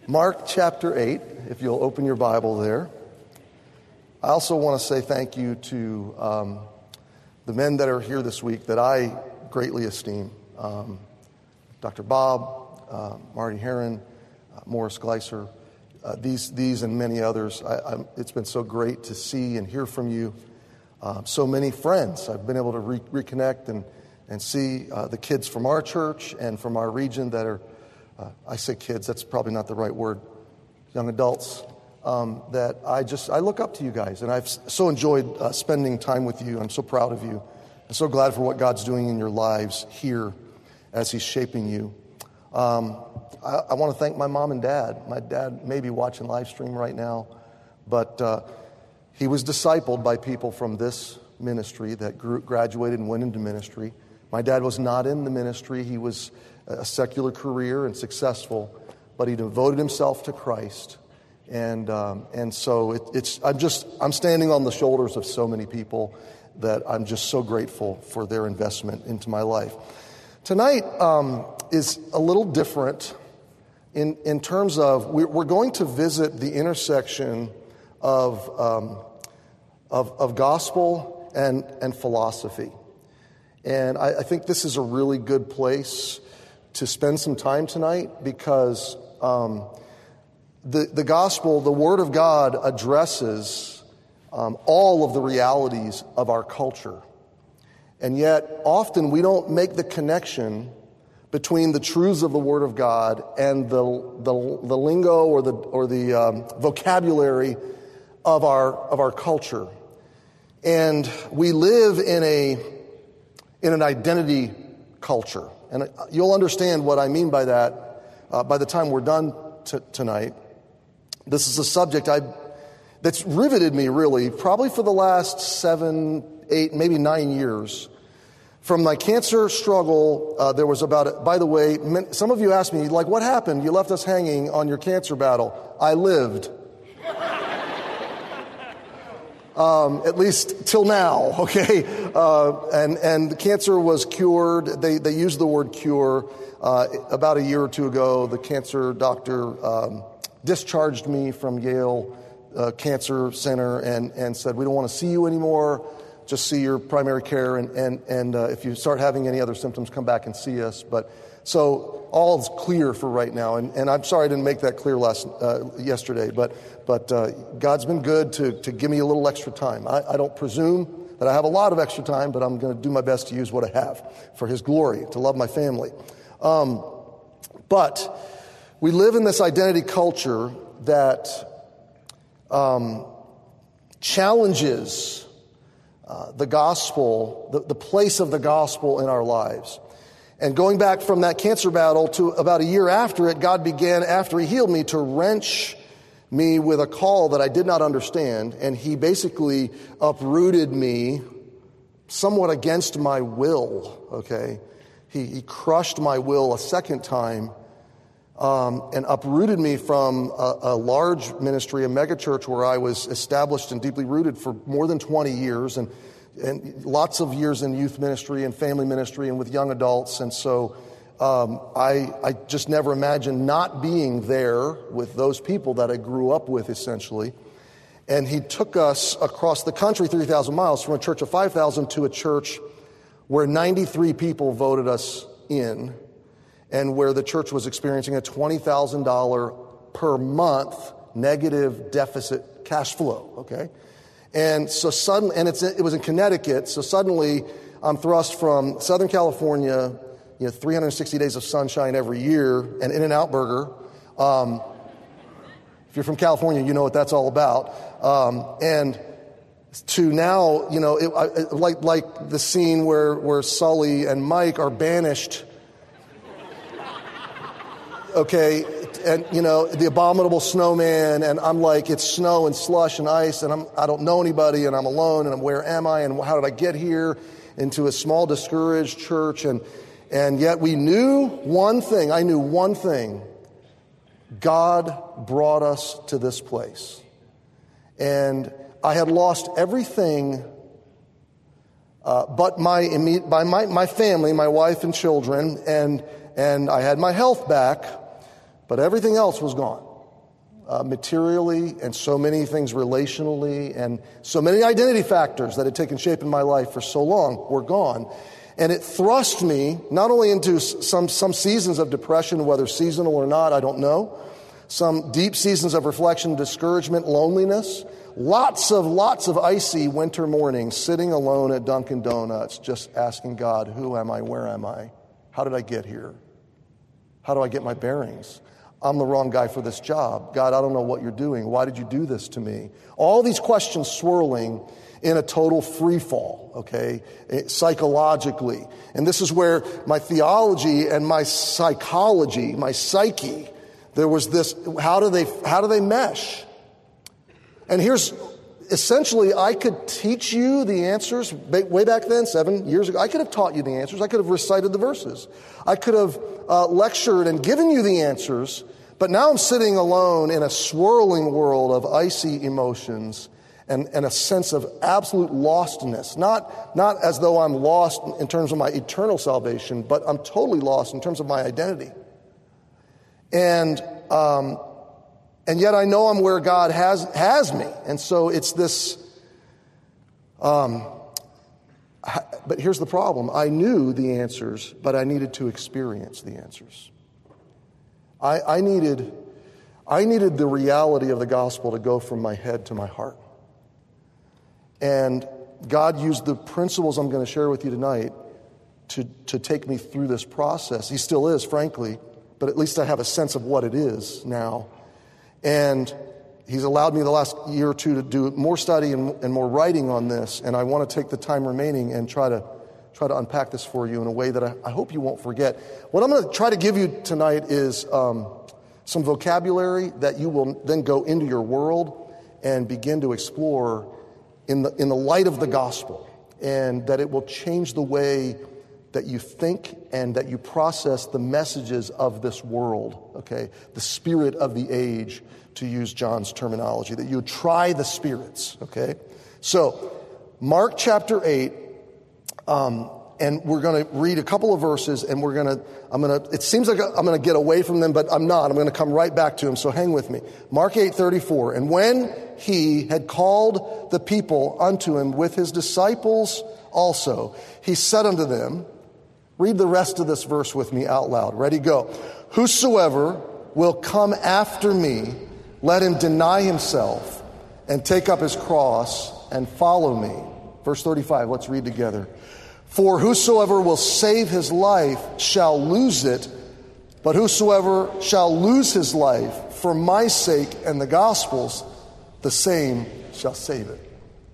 Mark chapter 8, if you'll open your Bible there. I also want to say thank you to the men that are here this week that I greatly esteem. Dr. Bob, Marty Heron, Morris Gleiser, these and many others. It's been so great to see and hear from you. So many friends. I've been able to reconnect and see the kids from our church and from our region that are, I say kids, that's probably not the right word, young adults, that I look up to you guys. And I've so enjoyed spending time with you. I'm so proud of you. I'm so glad for what God's doing in your lives here as He's shaping you. I want to thank my mom and dad. My dad may be watching live stream right now, but he was discipled by people from this ministry that graduated and went into ministry. My dad was not in the ministry. He was a secular career and successful, but he devoted himself to Christ. And so I'm standing on the shoulders of so many people that I'm just so grateful for their investment into my life. Tonight is a little different in terms of we're going to visit the intersection of gospel and philosophy. And I think this is a really good place to spend some time tonight because the gospel, the Word of God, addresses all of the realities of our culture. And yet, often we don't make the connection between the truths of the Word of God and the lingo or the vocabulary of our culture. And we live in an identity culture. And you'll understand what I mean by that by the time we're done tonight. This is a subject that's riveted me, really, probably for the last 7, 8, maybe 9 years. From my cancer struggle, there was by the way, some of you asked me, like, what happened? You left us hanging on your cancer battle. I lived. At least till now, okay? And the cancer was cured. They used the word cure. About a year or two ago, the cancer doctor discharged me from Yale Cancer Center and said, we don't want to see you anymore. Just see your primary care. And if you start having any other symptoms, come back and see us. But so all is clear for right now. And I'm sorry I didn't make that clear yesterday. But God's been good to give me a little extra time. I don't presume that I have a lot of extra time, but I'm going to do my best to use what I have for His glory, to love my family. But we live in this identity culture that challenges the gospel, the place of the gospel in our lives. And going back from that cancer battle to about a year after it, God began, after He healed me, to wrench me with a call that I did not understand. And He basically uprooted me somewhat against my will, okay? He crushed my will a second time and uprooted me from a large ministry, a megachurch where I was established and deeply rooted for more than 20 years and lots of years in youth ministry and family ministry and with young adults. And so I just never imagined not being there with those people that I grew up with, essentially. And He took us across the country 3,000 miles from a church of 5,000 to a church where 93 people voted us in, and where the church was experiencing a $20,000 per month negative deficit cash flow, okay? And so suddenly, it was in Connecticut, so suddenly I'm thrust from Southern California, 360 days of sunshine every year, and In-N-Out Burger. If you're from California, you know what that's all about. And to now, like the scene where Sully and Mike are banished, okay, and the abominable snowman, and I'm like, it's snow and slush and ice, and I don't know anybody, and I'm alone, and where am I, and how did I get here? Into a small, discouraged church, and yet we knew one thing. I knew one thing. God brought us to this place, and I had lost everything but my family, my wife and children, and I had my health back, but everything else was gone. materially, and so many things relationally, and so many identity factors that had taken shape in my life for so long were gone. And it thrust me not only into some seasons of depression, whether seasonal or not, I don't know, some deep seasons of reflection, discouragement, loneliness, lots of icy winter mornings sitting alone at Dunkin' Donuts, just asking God, who am I? Where am I? How did I get here? How do I get my bearings? I'm the wrong guy for this job. God, I don't know what you're doing. Why did you do this to me? All these questions swirling in a total free fall, okay, psychologically. And this is where my theology and my psychology, my psyche, there was this, how do they mesh? And here's, essentially, I could teach you the answers way back then, 7 years ago. I could have taught you the answers. I could have recited the verses. I could have lectured and given you the answers. But now I'm sitting alone in a swirling world of icy emotions and a sense of absolute lostness. Not as though I'm lost in terms of my eternal salvation, but I'm totally lost in terms of my identity. And yet I know I'm where God has me. And so it's this, but here's the problem. I knew the answers, but I needed to experience the answers. I needed the reality of the gospel to go from my head to my heart. And God used the principles I'm going to share with you tonight to take me through this process. He still is, frankly, but at least I have a sense of what it is now. And he's allowed me the last year or two to do more study and more writing on this, and I want to take the time remaining and try to unpack this for you in a way that I hope you won't forget. What I'm going to try to give you tonight is some vocabulary that you will then go into your world and begin to explore in the light of the gospel, and that it will change the way that you think and that you process the messages of this world, okay? The spirit of the age, to use John's terminology, that you try the spirits, okay? So, Mark chapter 8, and we're going to read a couple of verses, and it seems like I'm going to get away from them, but I'm not. I'm going to come right back to them, so hang with me. Mark 8:34, and when he had called the people unto him with his disciples also, he said unto them, read the rest of this verse with me out loud. Ready, go. Whosoever will come after me, let him deny himself and take up his cross and follow me. Verse 35, let's read together. For whosoever will save his life shall lose it, but whosoever shall lose his life for my sake and the gospel's, the same shall save it.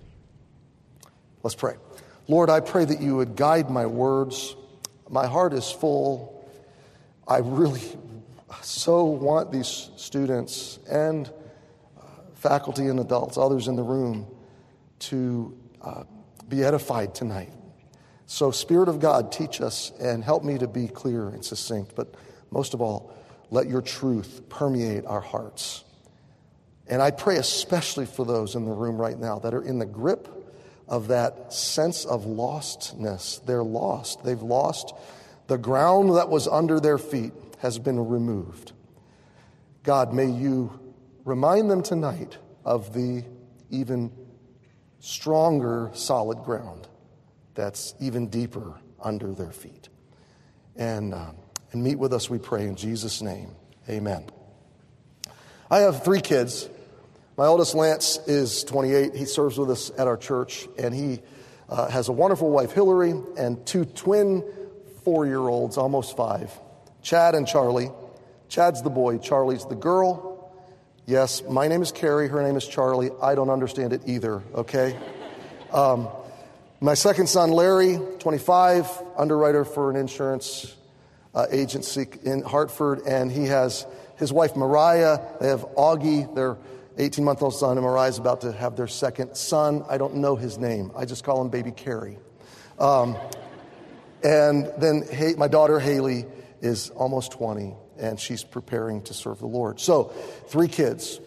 Let's pray. Lord, I pray that you would guide my words. My heart is full. I really so want these students and faculty and adults, others in the room, to be edified tonight. So, Spirit of God, teach us and help me to be clear and succinct. But most of all, let your truth permeate our hearts. And I pray especially for those in the room right now that are in the grip of that sense of lostness. They're lost. They've lost. The ground that was under their feet has been removed. God, may you remind them tonight of the even stronger solid ground that's even deeper under their feet. And meet with us, we pray, in Jesus' name. Amen. I have 3 kids. My oldest, Lance, is 28. He serves with us at our church, and he has a wonderful wife, Hillary, and 2 twin 4-year-olds, almost 5, Chad and Charlie. Chad's the boy, Charlie's the girl. Yes, my name is Carrie, her name is Charlie. I don't understand it either, okay? My second son, Larry, 25, underwriter for an insurance agency in Hartford, and he has his wife, Mariah. They have Augie, their 18-month-old son, and Mariah's about to have their second son. I don't know his name. I just call him Baby Carrie. And then my daughter, Haley, is almost 20, and she's preparing to serve the Lord. So, 3 kids.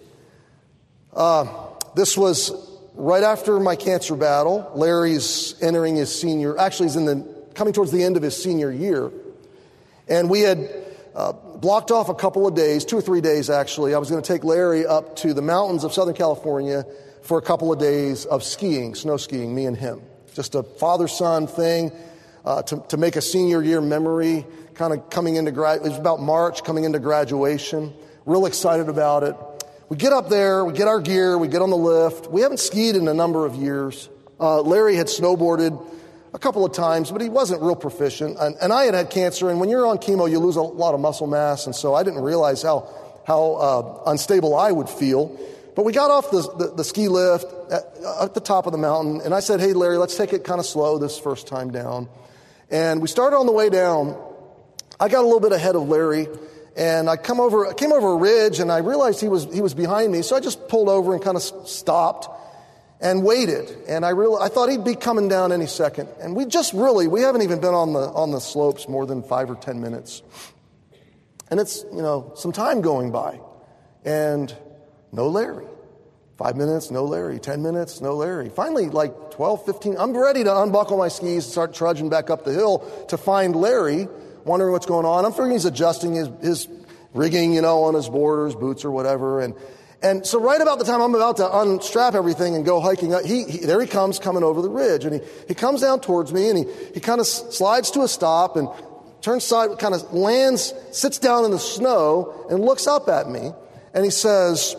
This was right after my cancer battle. Larry's entering his senior, actually he's coming towards the end of his senior year. And we had blocked off a couple of days, 2 or 3 days actually. I was going to take Larry up to the mountains of Southern California for a couple of days of skiing, snow skiing, me and him. Just a father-son thing to make a senior year memory, kind of coming into it was about March, coming into graduation. Real excited about it. We get up there, we get our gear, we get on the lift. We haven't skied in a number of years. Larry had snowboarded a couple of times, but he wasn't real proficient. And I had cancer, and when you're on chemo, you lose a lot of muscle mass, and so I didn't realize how unstable I would feel. But we got off the ski lift at the top of the mountain, and I said, hey, Larry, let's take it kind of slow this first time down. And we started on the way down. I got a little bit ahead of Larry, and I came over a ridge, and I realized he was behind me, so I just pulled over and kind of stopped and waited. And I thought he'd be coming down any second. And we haven't even been on the slopes more than 5 or 10 minutes. And it's, some time going by. And no Larry. 5 minutes, no Larry. 10 minutes, no Larry. Finally, like 12, 15, I'm ready to unbuckle my skis and start trudging back up the hill to find Larry, wondering what's going on. I'm figuring he's adjusting his rigging, on his board or his boots or whatever. And so right about the time I'm about to unstrap everything and go hiking up, there he comes coming over the ridge. And he comes down towards me, and he kind of slides to a stop and turns side, kind of lands, sits down in the snow and looks up at me. And he says,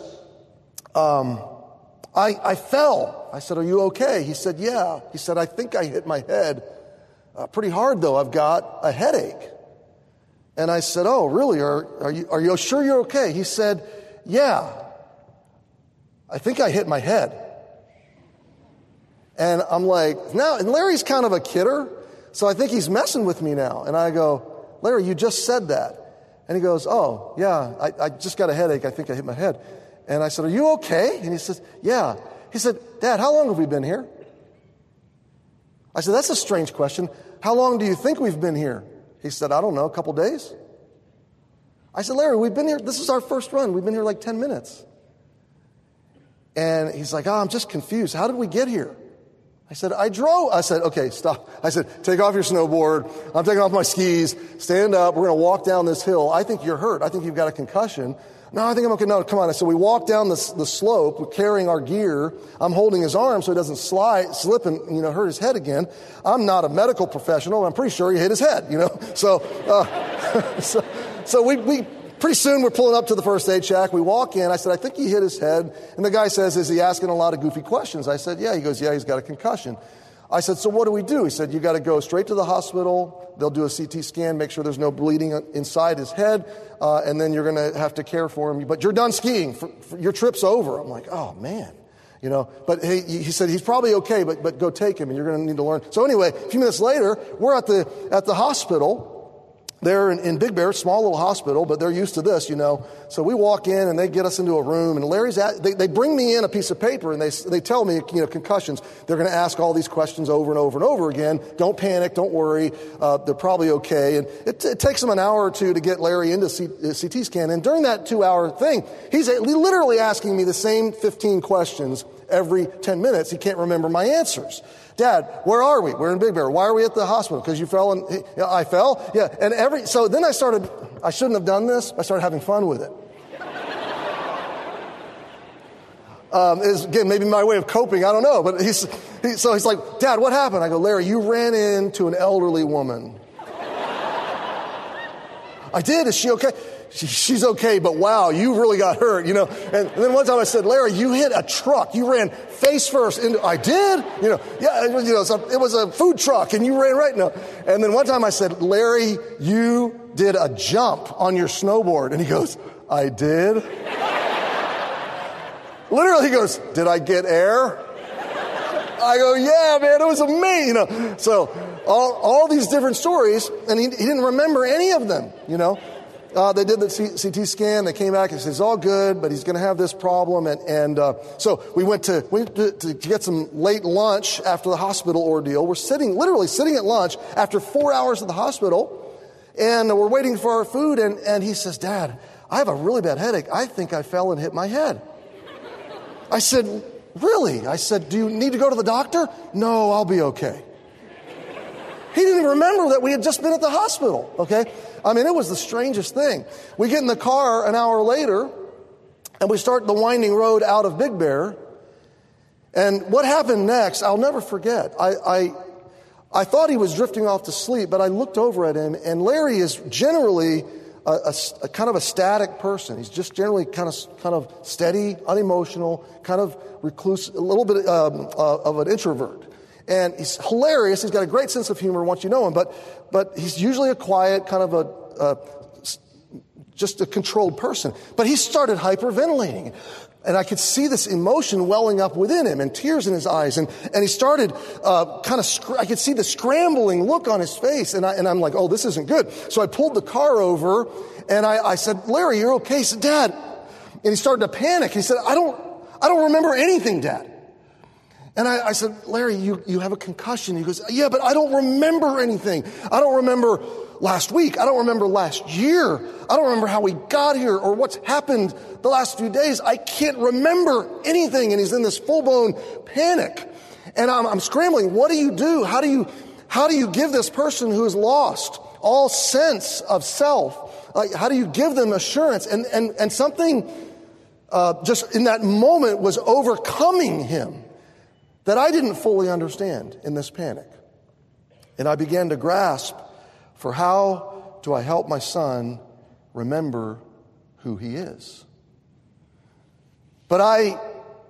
I fell. I said, are you okay? He said, yeah. He said, I think I hit my head pretty hard, though. I've got a headache. And I said, oh, really? Are you sure you're okay? He said, yeah. I think I hit my head. And I'm like, and Larry's kind of a kidder, so I think he's messing with me now. And I go, Larry, you just said that. And he goes, oh, yeah, I just got a headache. I think I hit my head. And I said, are you okay? And he says, yeah. He said, Dad, how long have we been here? I said, that's a strange question. How long do you think we've been here? He said, I don't know, a couple days. I said, Larry, we've been here. This is our first run. We've been here like 10 minutes. And he's like, I'm just confused. How did we get here? I said, I drove. I said, okay, stop. I said, take off your snowboard. I'm taking off my skis. Stand up. We're going to walk down this hill. I think you're hurt. I think you've got a concussion. No, I think I'm okay. No, come on. So we walk down the slope. We're carrying our gear. I'm holding his arm so he doesn't slip and, hurt his head again. I'm not a medical professional. I'm pretty sure he hit his head, So, so we pretty soon we're pulling up to the first aid shack. We walk in. I said, I think he hit his head. And the guy says, is he asking a lot of goofy questions? I said, yeah. He goes, yeah, he's got a concussion. I said, so what do we do? He said, you got to go straight to the hospital. They'll do a CT scan, make sure there's no bleeding inside his head, and then you're going to have to care for him. But you're done skiing. Your trip's over. I'm like, oh, man. But he said, he's probably okay, but go take him, and you're going to need to learn. So anyway, a few minutes later, we're at the hospital. They're in Big Bear, small little hospital, but they're used to this, So we walk in, and they get us into a room, and they bring me in a piece of paper, and they tell me, concussions. They're going to ask all these questions over and over and over again. Don't panic, don't worry. They're probably okay. And it takes them an hour or two to get Larry into CT scan. And during that 2-hour thing, he's literally asking me the same 15 questions every 10 minutes. He can't remember my answers. Dad, where are we? We're in Big Bear. Why are we at the hospital? Because you fell and I fell? Yeah. And so then I shouldn't have done this. I started having fun with it. Is again, maybe my way of coping. I don't know. But so he's like, Dad, what happened? I go, Larry, you ran into an elderly woman. I did. Is she okay? She's okay, but wow, you really got hurt, And then one time I said, Larry, you hit a truck. You ran face first into, I did? It was a food truck and you ran right now. And then one time I said, Larry, you did a jump on your snowboard. And he goes, I did? Literally, he goes, did I get air? I go, yeah, man, it was amazing. So all these different stories, and he didn't remember any of them, They did the CT scan. They came back and said, it's all good, but he's going to have this problem. And so we went to get some late lunch after the hospital ordeal. We're literally sitting at lunch after 4 hours at the hospital, and we're waiting for our food. And he says, Dad, I have a really bad headache. I think I fell and hit my head. I said, really? I said, do you need to go to the doctor? No, I'll be okay. He didn't even remember that we had just been at the hospital, okay? I mean, it was the strangest thing. We get in the car an hour later, and we start the winding road out of Big Bear. And what happened next, I'll never forget. I thought he was drifting off to sleep, but I looked over at him, and Larry is generally a kind of a static person. He's just generally kind of steady, unemotional, kind of recluse, a little bit of an introvert. And he's hilarious. He's got a great sense of humor once you know him, but he's usually a quiet, kind of just a controlled person. But he started hyperventilating. And I could see this emotion welling up within him and tears in his eyes. And he started I could see the scrambling look on his face. And I'm like, oh, this isn't good. So I pulled the car over and I said, Larry, you're okay? He said, Dad. And he started to panic. He said, I don't remember anything, Dad. And I said, Larry, you have a concussion. He goes, yeah, but I don't remember anything. I don't remember last week. I don't remember last year. I don't remember how we got here or what's happened the last few days. I can't remember anything. And he's in this full-blown panic. And I'm scrambling. What do you do? How do you give this person who has lost all sense of self? How do you give them assurance? And something just in that moment was overcoming him that I didn't fully understand in this panic. And I began to grasp for how do I help my son remember who he is. But I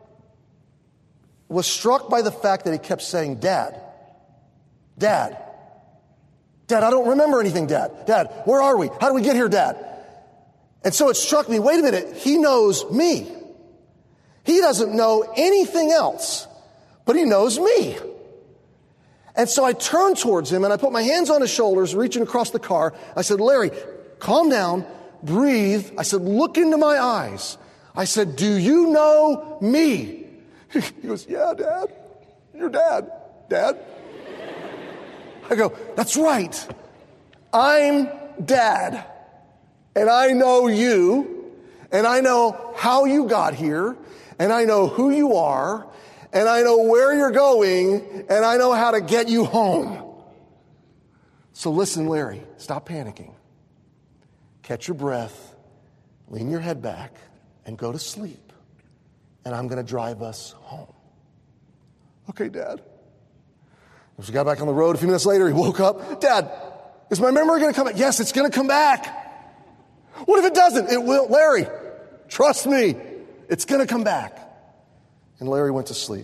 was struck by the fact that he kept saying, Dad, Dad, Dad, I don't remember anything, Dad. Dad, where are we? How do we get here, Dad? And so it struck me, wait a minute, he knows me. He doesn't know anything else, but he knows me. And so I turned towards him and I put my hands on his shoulders, reaching across the car. I said, Larry, calm down, breathe. I said, look into my eyes. I said, do you know me? He goes, yeah, Dad. You're Dad. Dad. I go, that's right. I'm Dad. And I know you. And I know how you got here. And I know who you are. And I know where you're going, and I know how to get you home. So listen, Larry, stop panicking. Catch your breath, lean your head back, and go to sleep. And I'm going to drive us home. Okay, Dad. As we got back on the road a few minutes later, he woke up. Dad, is my memory going to come back? Yes, it's going to come back. What if it doesn't? It will. Larry, trust me, it's going to come back. And Larry went to sleep.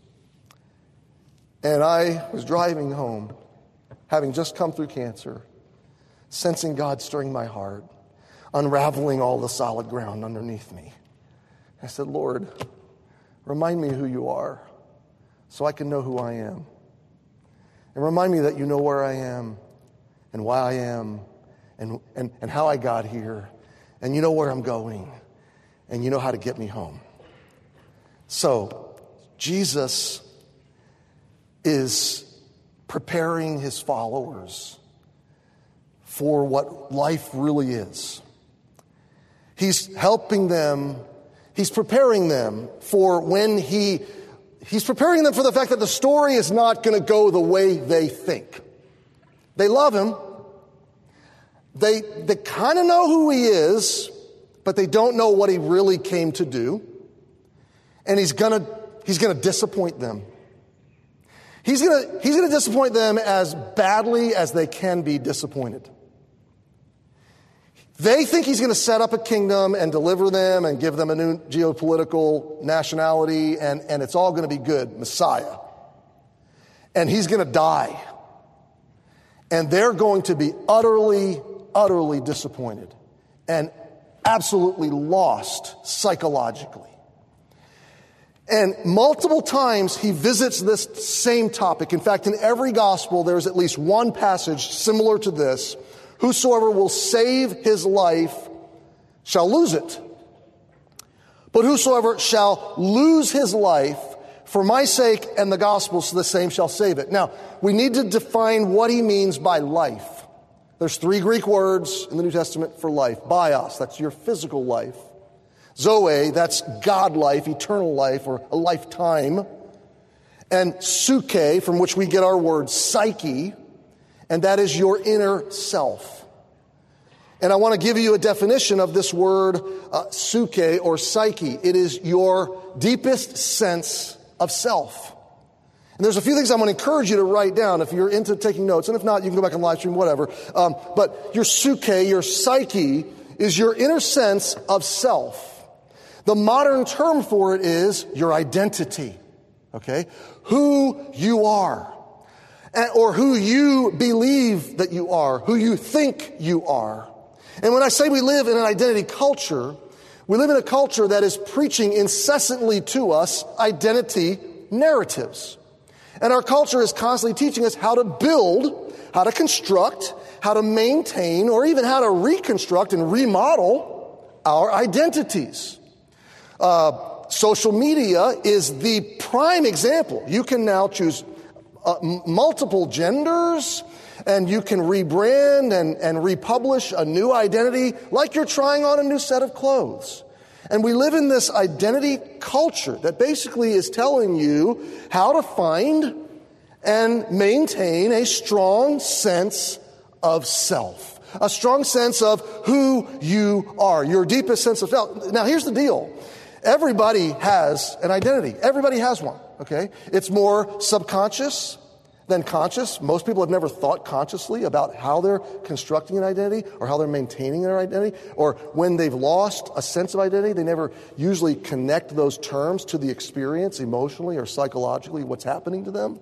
And I was driving home, having just come through cancer, sensing God stirring my heart, unraveling all the solid ground underneath me. I said, Lord, remind me who you are so I can know who I am. And remind me that you know where I am and why I am and how I got here. And you know where I'm going. And you know how to get me home. So, Jesus is preparing his followers for what life really is. He's helping them. He's preparing them for when he's preparing them for the fact that the story is not going to go the way they think. They love him. They kind of know who he is, but they don't know what he really came to do. And he's gonna disappoint them. He's gonna disappoint them as badly as they can be disappointed. They think he's gonna set up a kingdom and deliver them and give them a new geopolitical nationality and it's all gonna be good, Messiah. And he's gonna die. And they're going to be utterly, utterly disappointed and absolutely lost psychologically. And multiple times he visits this same topic. In fact, in every gospel, there's at least one passage similar to this. Whosoever will save his life shall lose it. But whosoever shall lose his life for my sake and the gospel's, the same shall save it. Now, we need to define what he means by life. There's 3 Greek words in the New Testament for life. Bios, that's your physical life. Zoe, that's God life, eternal life, or a lifetime. And psyche, from which we get our word psyche. and that is your inner self. And I want to give you a definition of this word, suke or psyche. It is your deepest sense of self. And there's a few things I'm going to encourage you to write down if you're into taking notes. And if not, you can go back and live stream, whatever. But your suke, your psyche, is your inner sense of self. The modern term for it is your identity. Okay? Who you are. Or who you believe that you are. Who you think you are. And when I say we live in an identity culture, we live in a culture that is preaching incessantly to us identity narratives. And our culture is constantly teaching us how to build, how to construct, how to maintain, or even how to reconstruct and remodel our identities. Social media is the prime example. You can now choose multiple genders, and you can rebrand and republish a new identity like you're trying on a new set of clothes. And we live in this identity culture that basically is telling you how to find and maintain a strong sense of self. A strong sense of who you are, your deepest sense of self. Now, here's the deal. Everybody has an identity. Everybody has one, okay? It's more subconscious than conscious. Most people have never thought consciously about how they're constructing an identity or how they're maintaining their identity, or when they've lost a sense of identity, they never usually connect those terms to the experience emotionally or psychologically, what's happening to them.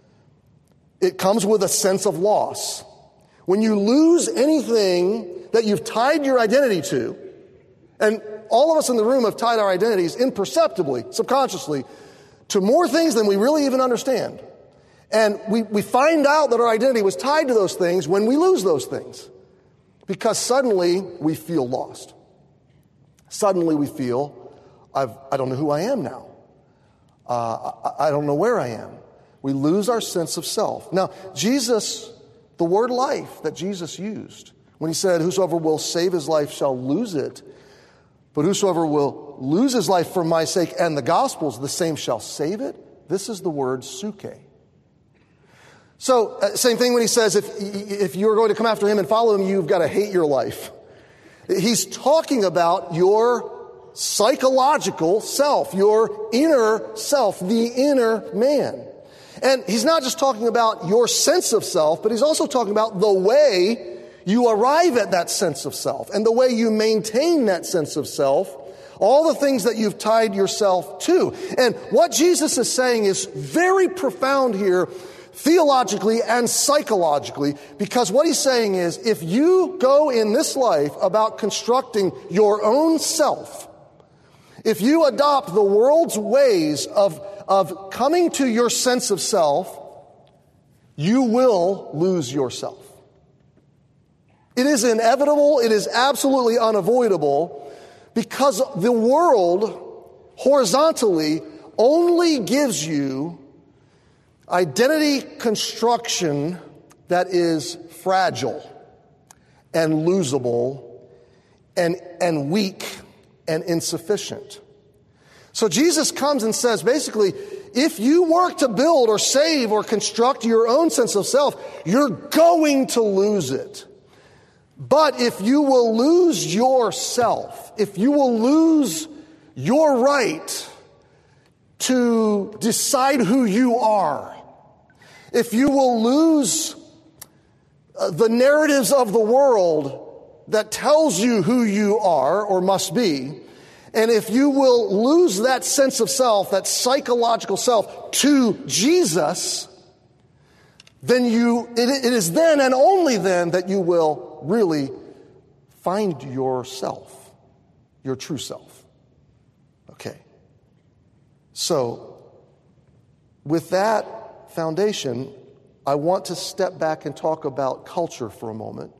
It comes with a sense of loss. When you lose anything that you've tied your identity to, and all of us in the room have tied our identities imperceptibly, subconsciously, to more things than we really even understand. And we find out that our identity was tied to those things when we lose those things. Because suddenly we feel lost. Suddenly we feel, I don't know who I am now. I don't know where I am. We lose our sense of self. Now, Jesus, the word life that Jesus used, when he said, whosoever will save his life shall lose it, but whosoever will lose his life for my sake and the gospel's, the same shall save it. This is the word suke. So, same thing when he says, if you're going to come after him and follow him, you've got to hate your life. He's talking about your psychological self, your inner self, the inner man. And he's not just talking about your sense of self, but he's also talking about the way you arrive at that sense of self and the way you maintain that sense of self, all the things that you've tied yourself to. And what Jesus is saying is very profound here, theologically and psychologically, because what he's saying is, if you go in this life about constructing your own self, if you adopt the world's ways of coming to your sense of self, you will lose yourself. It is inevitable, it is absolutely unavoidable, because the world horizontally only gives you identity construction that is fragile and losable and weak and insufficient. So Jesus comes and says, basically, if you work to build or save or construct your own sense of self, you're going to lose it. But if you will lose yourself, if you will lose your right to decide who you are, if you will lose the narratives of the world that tells you who you are or must be, and if you will lose that sense of self, that psychological self, to Jesus, then it is then and only then that you will really find yourself, your true self. Okay. So, with that foundation, I want to step back and talk about culture for a moment.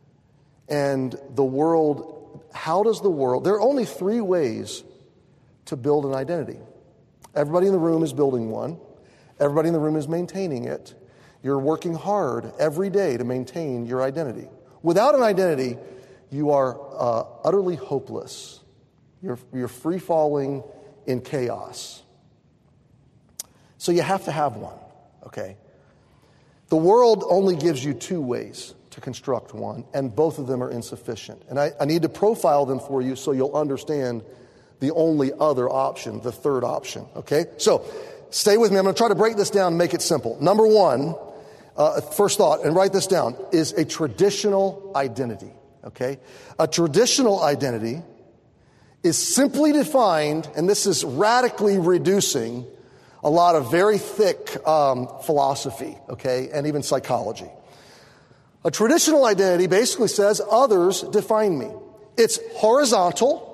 And the world, how does the world, there are only 3 ways to build an identity. Everybody in the room is building one. Everybody in the room is maintaining it. You're working hard every day to maintain your identity. Without an identity, you are utterly hopeless. You're free-falling in chaos. So you have to have one, okay? The world only gives you two ways to construct one, and both of them are insufficient. And I need to profile them for you so you'll understand the only other option, the third option, okay? So stay with me. I'm going to try to break this down and make it simple. Number one, first thought, and write this down, is a traditional identity, okay? A traditional identity is simply defined, and this is radically reducing a lot of very thick philosophy, okay, and even psychology. A traditional identity basically says others define me. It's horizontal,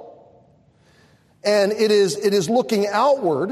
and it is looking outward.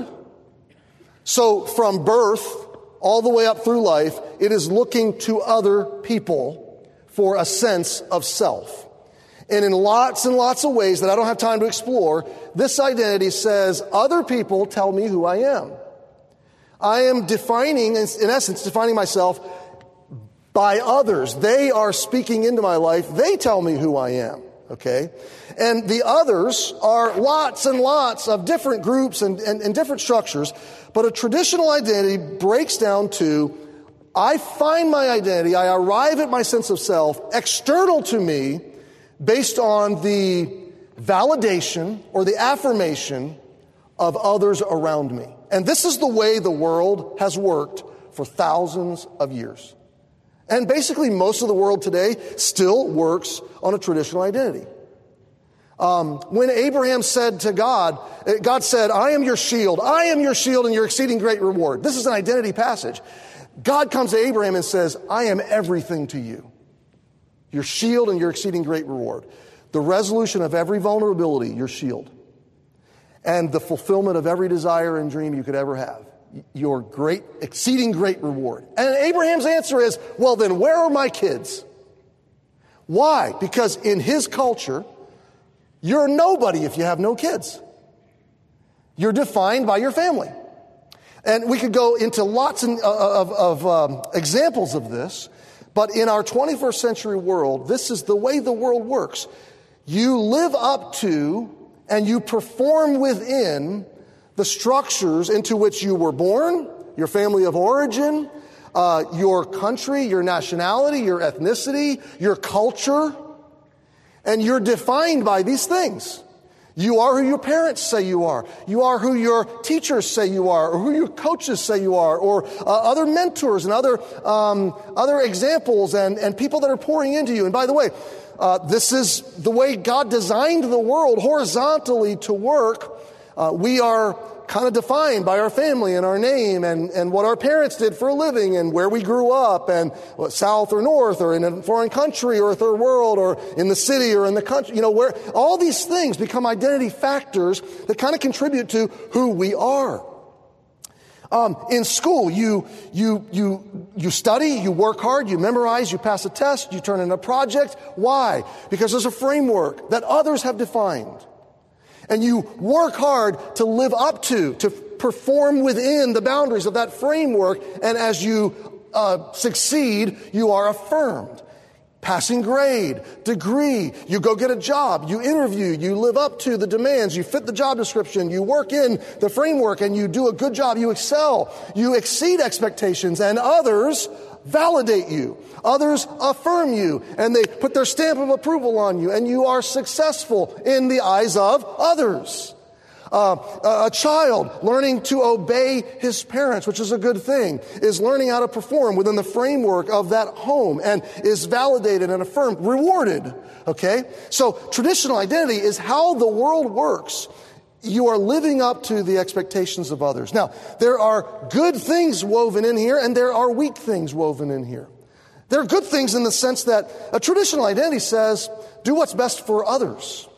So from birth all the way up through life, it is looking to other people for a sense of self. And in lots and lots of ways that I don't have time to explore, this identity says other people tell me who I am. I am defining, in essence, defining myself by others. They are speaking into my life. They tell me who I am, okay? And the others are lots and lots of different groups and different structures. But a traditional identity breaks down to, I find my identity, I arrive at my sense of self external to me based on the validation or the affirmation of others around me. And this is the way the world has worked for thousands of years. And basically most of the world today still works on a traditional identity. When Abraham said to God, God said, I am your shield and your exceeding great reward. This is an identity passage. God comes to Abraham and says, I am everything to you. Your shield and your exceeding great reward. The resolution of every vulnerability, your shield. And the fulfillment of every desire and dream you could ever have. Your great, exceeding great reward. And Abraham's answer is, well then where are my kids? Why? Because in his culture, you're nobody if you have no kids. You're defined by your family. And we could go into lots of examples of this, but in our 21st century world, this is the way the world works. You live up to and you perform within the structures into which you were born, your family of origin, your country, your nationality, your ethnicity, your culture, and you're defined by these things. You are who your parents say you are. You are who your teachers say you are, or who your coaches say you are, or other mentors and other examples and people that are pouring into you. And by the way, this is the way God designed the world horizontally to work. We are kind of defined by our family and our name and what our parents did for a living and where we grew up and south or north or in a foreign country or a third world or in the city or in the country, where all these things become identity factors that kind of contribute to who we are. In school, you study, you work hard, you memorize, you pass a test, you turn in a project. Why? Because there's a framework that others have defined. And you work hard to live up to perform within the boundaries of that framework. And as you succeed, you are affirmed. Passing grade, degree, you go get a job, you interview, you live up to the demands, you fit the job description, you work in the framework and you do a good job, you excel, you exceed expectations, and others validate you. Others affirm you, and they put their stamp of approval on you, and you are successful in the eyes of others. A child learning to obey his parents, which is a good thing, is learning how to perform within the framework of that home and is validated and affirmed, rewarded. Okay? So traditional identity is how the world works. You are living up to the expectations of others. Now, there are good things woven in here and there are weak things woven in here. There are good things in the sense that a traditional identity says, do what's best for others.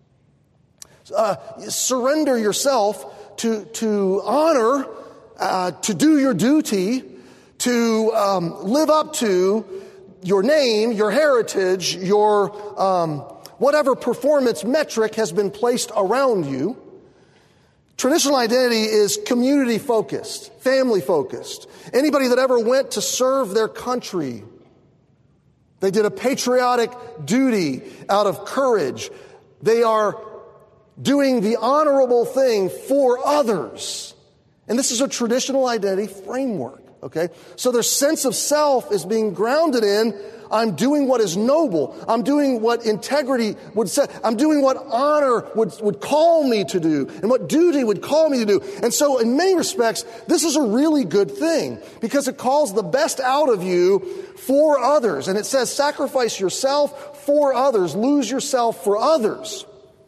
Surrender yourself to honor, to do your duty, to live up to your name, your heritage, your whatever performance metric has been placed around you. Traditional identity is community-focused, family-focused. Anybody that ever went to serve their country, they did a patriotic duty out of courage. They are doing the honorable thing for others. And this is a traditional identity framework. Okay? So their sense of self is being grounded in, I'm doing what is noble. I'm doing what integrity would say. I'm doing what honor would call me to do and what duty would call me to do. And so in many respects, this is a really good thing because it calls the best out of you for others. And it says sacrifice yourself for others, lose yourself for others.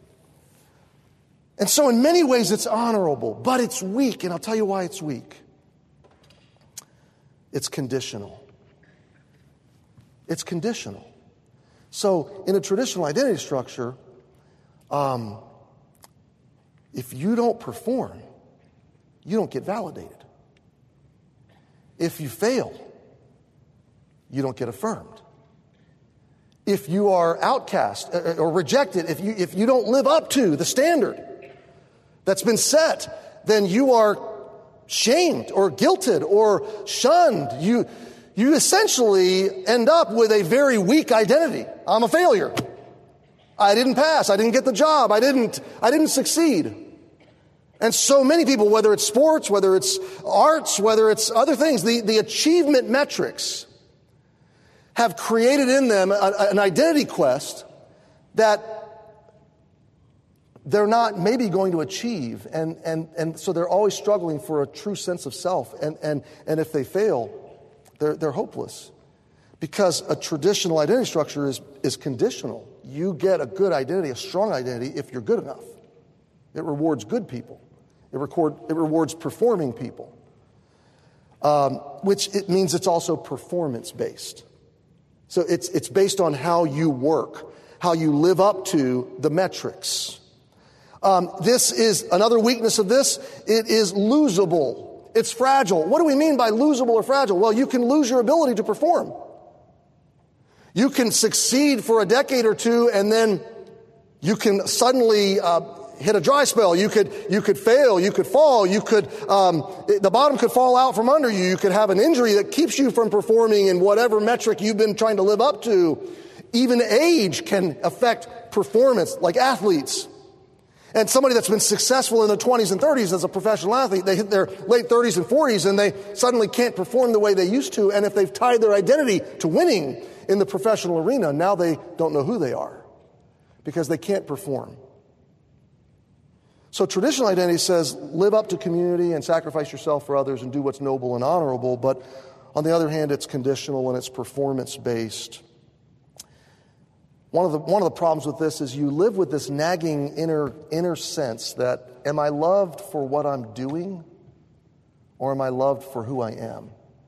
And so in many ways it's honorable, but it's weak. And I'll tell you why it's weak. It's conditional. It's conditional. So in a traditional identity structure, if you don't perform, you don't get validated. If you fail, you don't get affirmed. If you are outcast or rejected, if you don't live up to the standard that's been set, then you are shamed or guilted or shunned. You essentially end up with a very weak identity. I'm a failure. I didn't pass. I didn't get the job. I didn't succeed. And so many people, whether it's sports, whether it's arts, whether it's other things, the achievement metrics have created in them an identity quest that they're not maybe going to achieve. And so they're always struggling for a true sense of self. And if they fail, they're hopeless because a traditional identity structure is conditional. You get a good identity, a strong identity, if you're good enough. It rewards good people. It rewards performing people, which it means it's also performance-based. So it's based on how you work, how you live up to the metrics. This is another weakness of this. It is losable. It's fragile. What do we mean by losable or fragile? Well, you can lose your ability to perform. You can succeed for a decade or two, and then you can suddenly hit a dry spell. You could fail. You could fall. The bottom could fall out from under you. You could have an injury that keeps you from performing in whatever metric you've been trying to live up to. Even age can affect performance, like athletes. And somebody that's been successful in their 20s and 30s as a professional athlete, they hit their late 30s and 40s and they suddenly can't perform the way they used to. And if they've tied their identity to winning in the professional arena, now they don't know who they are because they can't perform. So traditional identity says live up to community and sacrifice yourself for others and do what's noble and honorable. But on the other hand, it's conditional and it's performance-based. One of the problems with this is you live with this nagging inner sense that, am I loved for what I'm doing or am I loved for who I am?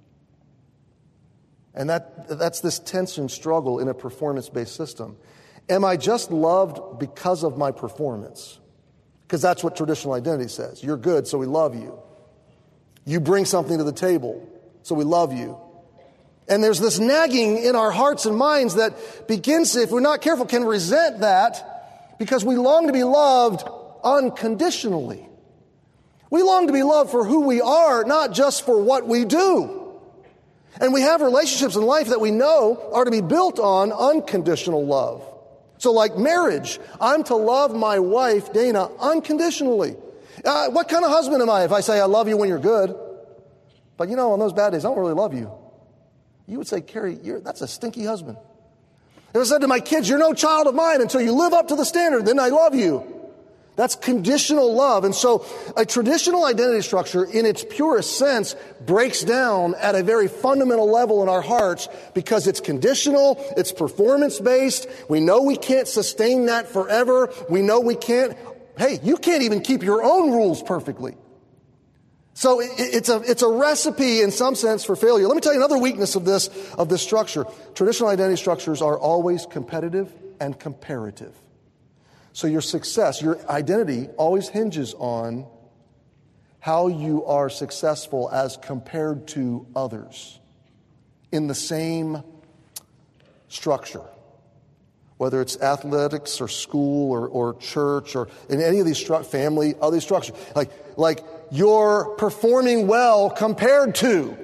And that's this tension struggle in a performance-based system. Am I just loved because of my performance? Because that's what traditional identity says. You're good, so we love you. You bring something to the table, so we love you. And there's this nagging in our hearts and minds that begins, if we're not careful, can resent that because we long to be loved unconditionally. We long to be loved for who we are, not just for what we do. And we have relationships in life that we know are to be built on unconditional love. So like marriage, I'm to love my wife, Dana, unconditionally. What kind of husband am I if I say I love you when you're good, but on those bad days, I don't really love you? You would say, Carrie, that's a stinky husband. If I said to my kids, you're no child of mine until you live up to the standard, then I love you. That's conditional love. And so a traditional identity structure in its purest sense breaks down at a very fundamental level in our hearts because it's conditional, it's performance-based. We know we can't sustain that forever. We know we can't. Hey, you can't even keep your own rules perfectly. So it's a recipe in some sense for failure. Let me tell you another weakness of this structure. Traditional identity structures are always competitive and comparative. So your success, your identity always hinges on how you are successful as compared to others in the same structure. Whether it's athletics or school or church or in any of these family, other structures. Like you're performing well compared to.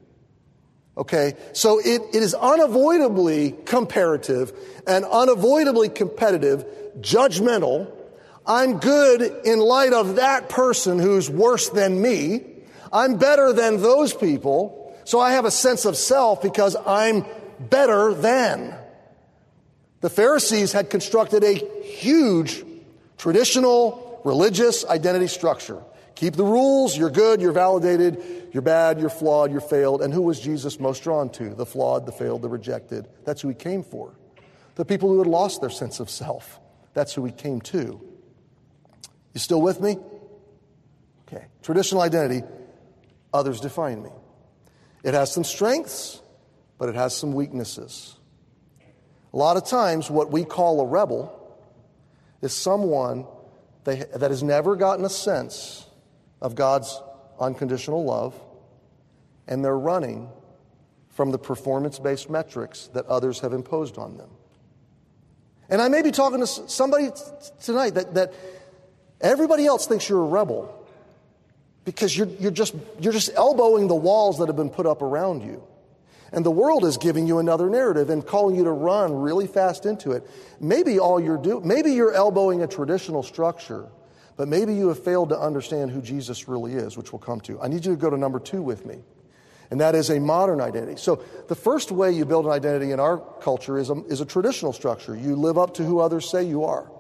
Okay, so it is unavoidably comparative and unavoidably competitive, judgmental. I'm good in light of that person who's worse than me. I'm better than those people. So I have a sense of self because I'm better than. The Pharisees had constructed a huge traditional religious identity structure. Keep the rules, you're good, you're validated, you're bad, you're flawed, you're failed. And who was Jesus most drawn to? The flawed, the failed, the rejected. That's who he came for. The people who had lost their sense of self. That's who he came to. You still with me? Okay. Traditional identity, others define me. It has some strengths, but it has some weaknesses. A lot of times, what we call a rebel is someone that has never gotten a sense of God's unconditional love, and they're running from the performance-based metrics that others have imposed on them. And I may be talking to somebody tonight that everybody else thinks you're a rebel because you're just elbowing the walls that have been put up around you. And the world is giving you another narrative and calling you to run really fast into it. Maybe you're elbowing a traditional structure, but maybe you have failed to understand who Jesus really is, which we'll come to. I need you to go to number 2 with me, and that is a modern identity. So the first way you build an identity in our culture is a traditional structure. You live up to who others say you are.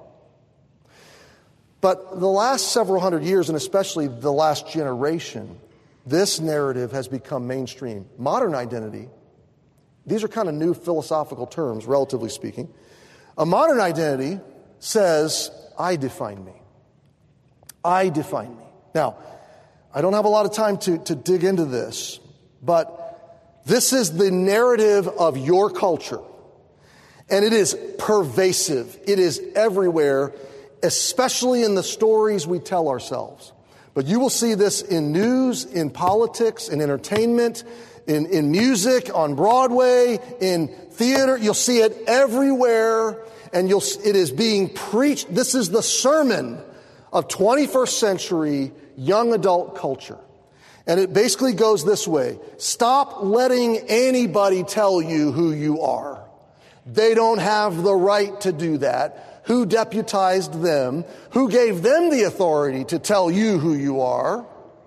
But the last several hundred years, and especially the last generation, this narrative has become mainstream. Modern identity, these are kind of new philosophical terms, relatively speaking. A modern identity says, I define me. I define me. Now, I don't have a lot of time to dig into this, but this is the narrative of your culture. And it is pervasive. It is everywhere, especially in the stories we tell ourselves. But you will see this in news, in politics, in entertainment, in music, on Broadway, in theater. You'll see it everywhere, and it is being preached. This is the sermon of 21st century young adult culture. And it basically goes this way. Stop letting anybody tell you who you are. They don't have the right to do that. Who deputized them? Who gave them the authority to tell you who you are?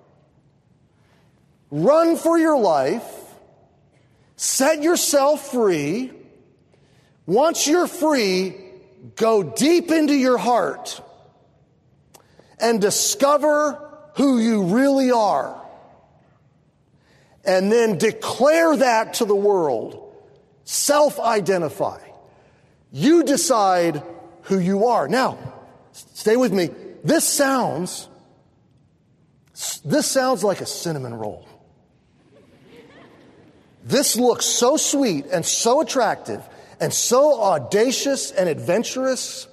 Run for your life. Set yourself free. Once you're free, go deep into your heart and discover who you really are. And then declare that to the world. Self-identify. You decide who you are. Now, stay with me. This sounds like a cinnamon roll. This looks so sweet and so attractive and so audacious and adventurous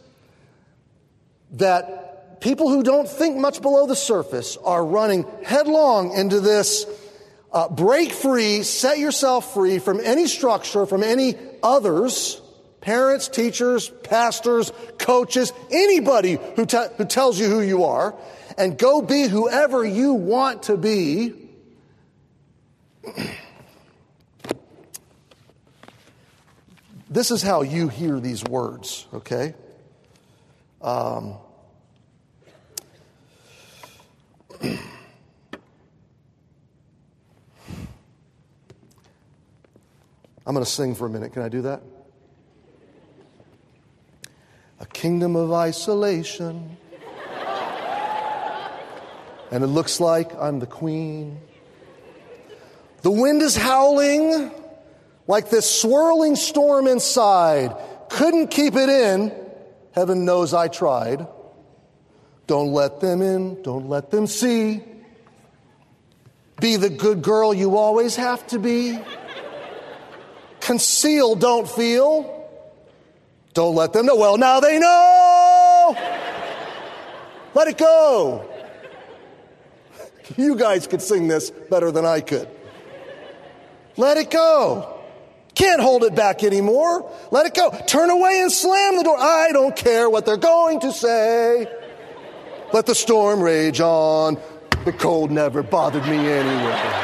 that people who don't think much below the surface are running headlong into this. Break free, set yourself free from any structure, from any others, parents, teachers, pastors, coaches, anybody who tells you who you are, and go be whoever you want to be. This is how you hear these words, okay? I'm going to sing for a minute. Can I do that? A kingdom of isolation. And it looks like I'm the queen. The wind is howling like this swirling storm inside. Couldn't keep it in. Heaven knows I tried. Don't let them in. Don't let them see. Be the good girl you always have to be. Conceal, don't feel. Don't let them know. Well, now they know. Let it go. You guys could sing this better than I could. Let it go. Can't hold it back anymore. Let it go. Turn away and slam the door. I don't care what they're going to say. Let the storm rage on. The cold never bothered me anyway.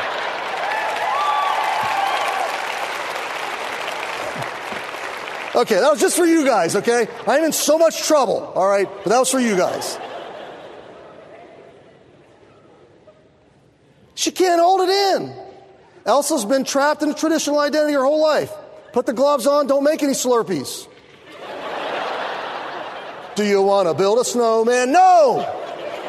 Okay, that was just for you guys, okay? I'm in so much trouble, all right? But that was for you guys. She can't hold it in. Elsa's been trapped in a traditional identity her whole life. Put the gloves on, don't make any Slurpees. Do you want to build a snowman? No!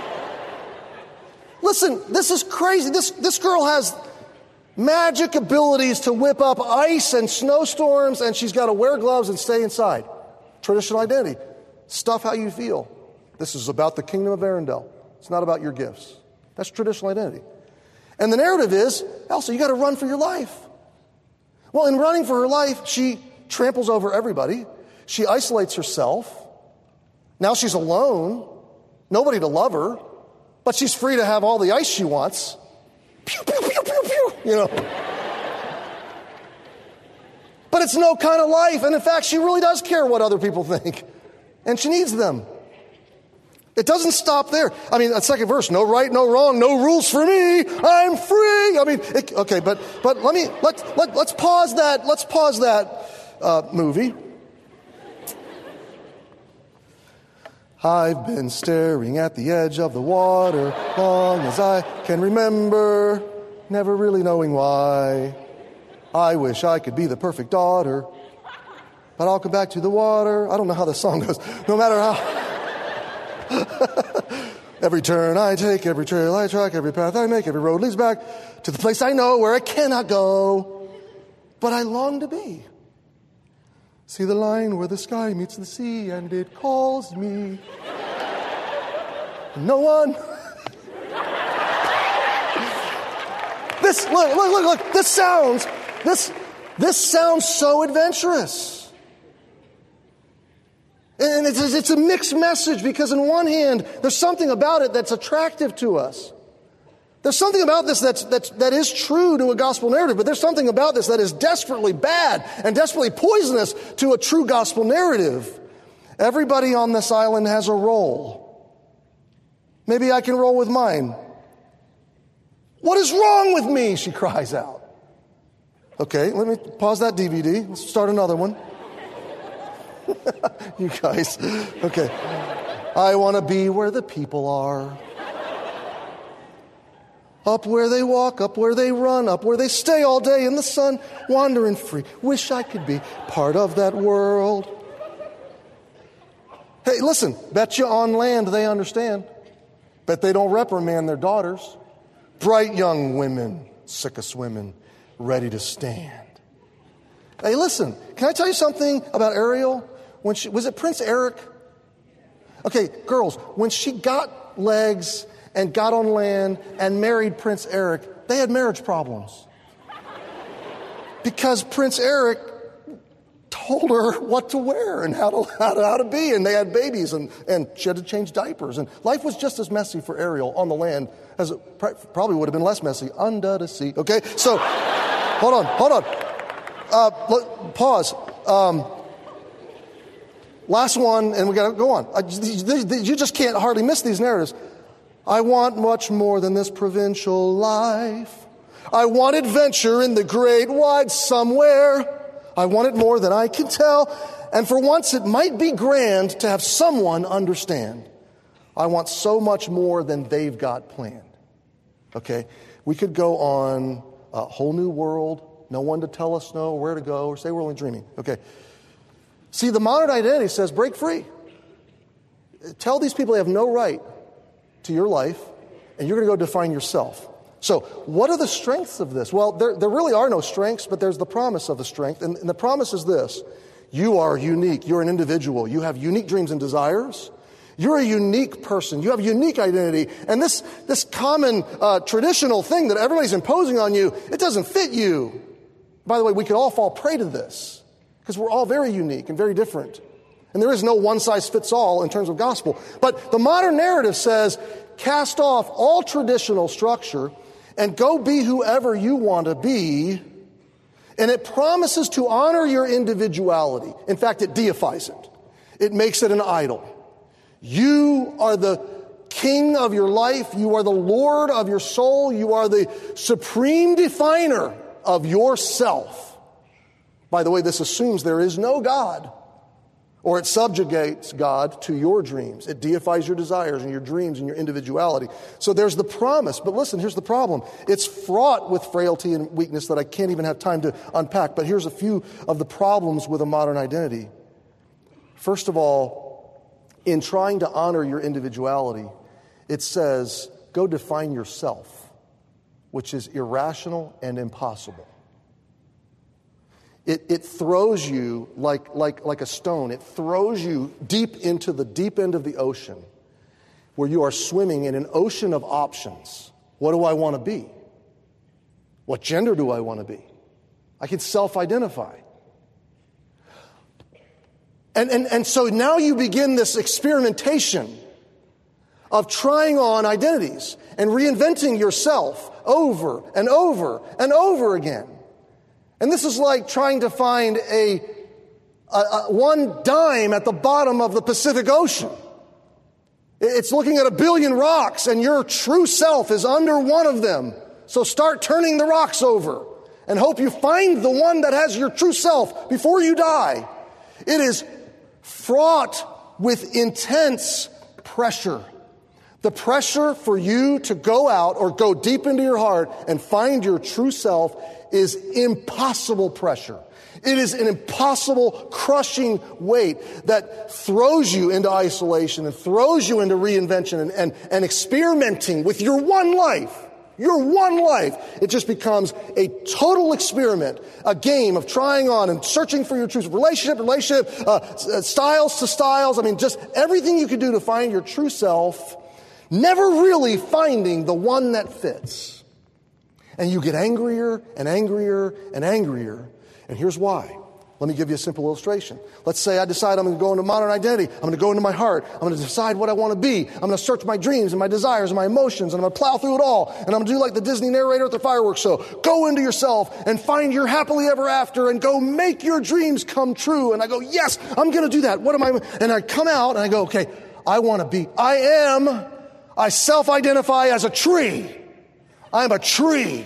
Listen, this is crazy. This girl has magic abilities to whip up ice and snowstorms, and she's got to wear gloves and stay inside. Traditional identity. Stuff how you feel. This is about the kingdom of Arendelle. It's not about your gifts. That's traditional identity. And the narrative is, Elsa, you got to run for your life. Well, in running for her life, she tramples over everybody. She isolates herself. Now she's alone. Nobody to love her. But she's free to have all the ice she wants. Pew, pew, pew, pew, pew, you know. But it's no kind of life. And in fact, she really does care what other people think. And she needs them. It doesn't stop there. I mean, that second verse, no right, no wrong, no rules for me. I'm free. I mean, okay, but let's pause that. Let's pause that movie. I've been staring at the edge of the water long as I can remember, never really knowing why. I wish I could be the perfect daughter, but I'll come back to the water. I don't know how the song goes. No matter how. Every turn I take, every trail I track, every path I make, every road leads back to the place I know where I cannot go, but I long to be. See the line where the sky meets the sea and it calls me. No one. Look. This sounds so adventurous. And it's a mixed message because on one hand, there's something about it that's attractive to us. There's something about this that is true to a gospel narrative, but there's something about this that is desperately bad and desperately poisonous to a true gospel narrative. Everybody on this island has a role. Maybe I can roll with mine. What is wrong with me? She cries out. Okay, let me pause that DVD. Let's start another one. You guys. Okay. I want to be where the people are. Up where they walk, up where they run, up where they stay all day in the sun, wandering free. Wish I could be part of that world. Hey, listen, bet you on land they understand. Bet they don't reprimand their daughters. Bright young women, sick of swimming, ready to stand. Hey, listen, can I tell you something about Ariel? Was it Prince Eric? Okay, girls, when she got legs and got on land and married Prince Eric, they had marriage problems. Because Prince Eric told her what to wear and how to be, and they had babies, and she had to change diapers. And life was just as messy for Ariel on the land as it probably would have been less messy under the sea. Okay, so hold on. Pause. Last one, and we got to go on. You just can't hardly miss these narratives. I want much more than this provincial life. I want adventure in the great wide somewhere. I want it more than I can tell. And for once, it might be grand to have someone understand. I want so much more than they've got planned. Okay? We could go on a whole new world. No one to tell us no, where to go, or say we're only dreaming. Okay. See, the modern identity says break free. Tell these people they have no right to your life, and you're going to go define yourself. So what are the strengths of this? Well, there really are no strengths, but there's the promise of the strength. And the promise is this. You are unique. You're an individual. You have unique dreams and desires. You're a unique person. You have unique identity. And this common traditional thing that everybody's imposing on you, it doesn't fit you. By the way, we could all fall prey to this because we're all very unique and very different. And there is no one-size-fits-all in terms of gospel. But the modern narrative says, cast off all traditional structure and go be whoever you want to be. And it promises to honor your individuality. In fact, it deifies it. It makes it an idol. You are the king of your life. You are the Lord of your soul. You are the supreme definer of yourself. By the way, this assumes there is no God Or it subjugates God to your dreams. It deifies your desires and your dreams and your individuality. So there's the promise. But listen, here's the problem. It's fraught with frailty and weakness that I can't even have time to unpack. But here's a few of the problems with a modern identity. First of all, in trying to honor your individuality, it says, go define yourself, which is irrational and impossible. It throws you like a stone. It throws you deep into the deep end of the ocean where you are swimming in an ocean of options. What do I want to be? What gender do I want to be? I can self-identify. And so now you begin this experimentation of trying on identities and reinventing yourself over and over and over again. And this is like trying to find a one dime at the bottom of the Pacific Ocean. It's looking at 1 billion rocks, and your true self is under one of them. So start turning the rocks over and hope you find the one that has your true self before you die. It is fraught with intense pressure. The pressure for you to go out or go deep into your heart and find your true self is impossible pressure. It is an impossible, crushing weight that throws you into isolation and throws you into reinvention and experimenting with your one life. Your one life. It just becomes a total experiment, a game of trying on and searching for your truth. Relationship, styles to styles. I mean, just everything you could do to find your true self, never really finding the one that fits. And you get angrier and angrier and angrier. And here's why. Let me give you a simple illustration. Let's say I decide I'm going to go into modern identity. I'm going to go into my heart. I'm going to decide what I want to be. I'm going to search my dreams and my desires and my emotions. And I'm going to plow through it all. And I'm going to do like the Disney narrator at the fireworks show. Go into yourself and find your happily ever after and go make your dreams come true. And I go, yes, I'm going to do that. What am I? And I come out and I go, okay, I want to be. I self-identify as a tree. I'm a tree.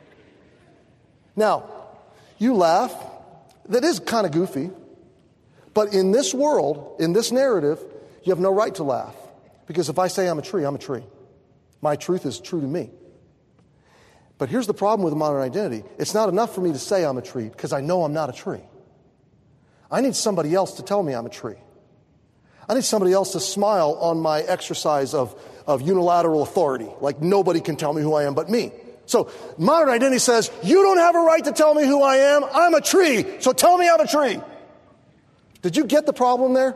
Now, you laugh. That is kind of goofy. But in this world, in this narrative, you have no right to laugh. Because if I say I'm a tree, I'm a tree. My truth is true to me. But here's the problem with modern identity. It's not enough for me to say I'm a tree because I know I'm not a tree. I need somebody else to tell me I'm a tree. I need somebody else to smile on my exercise of unilateral authority. Like nobody can tell me who I am but me. So modern identity says, you don't have a right to tell me who I am. I'm a tree. So tell me I'm a tree. Did you get the problem there?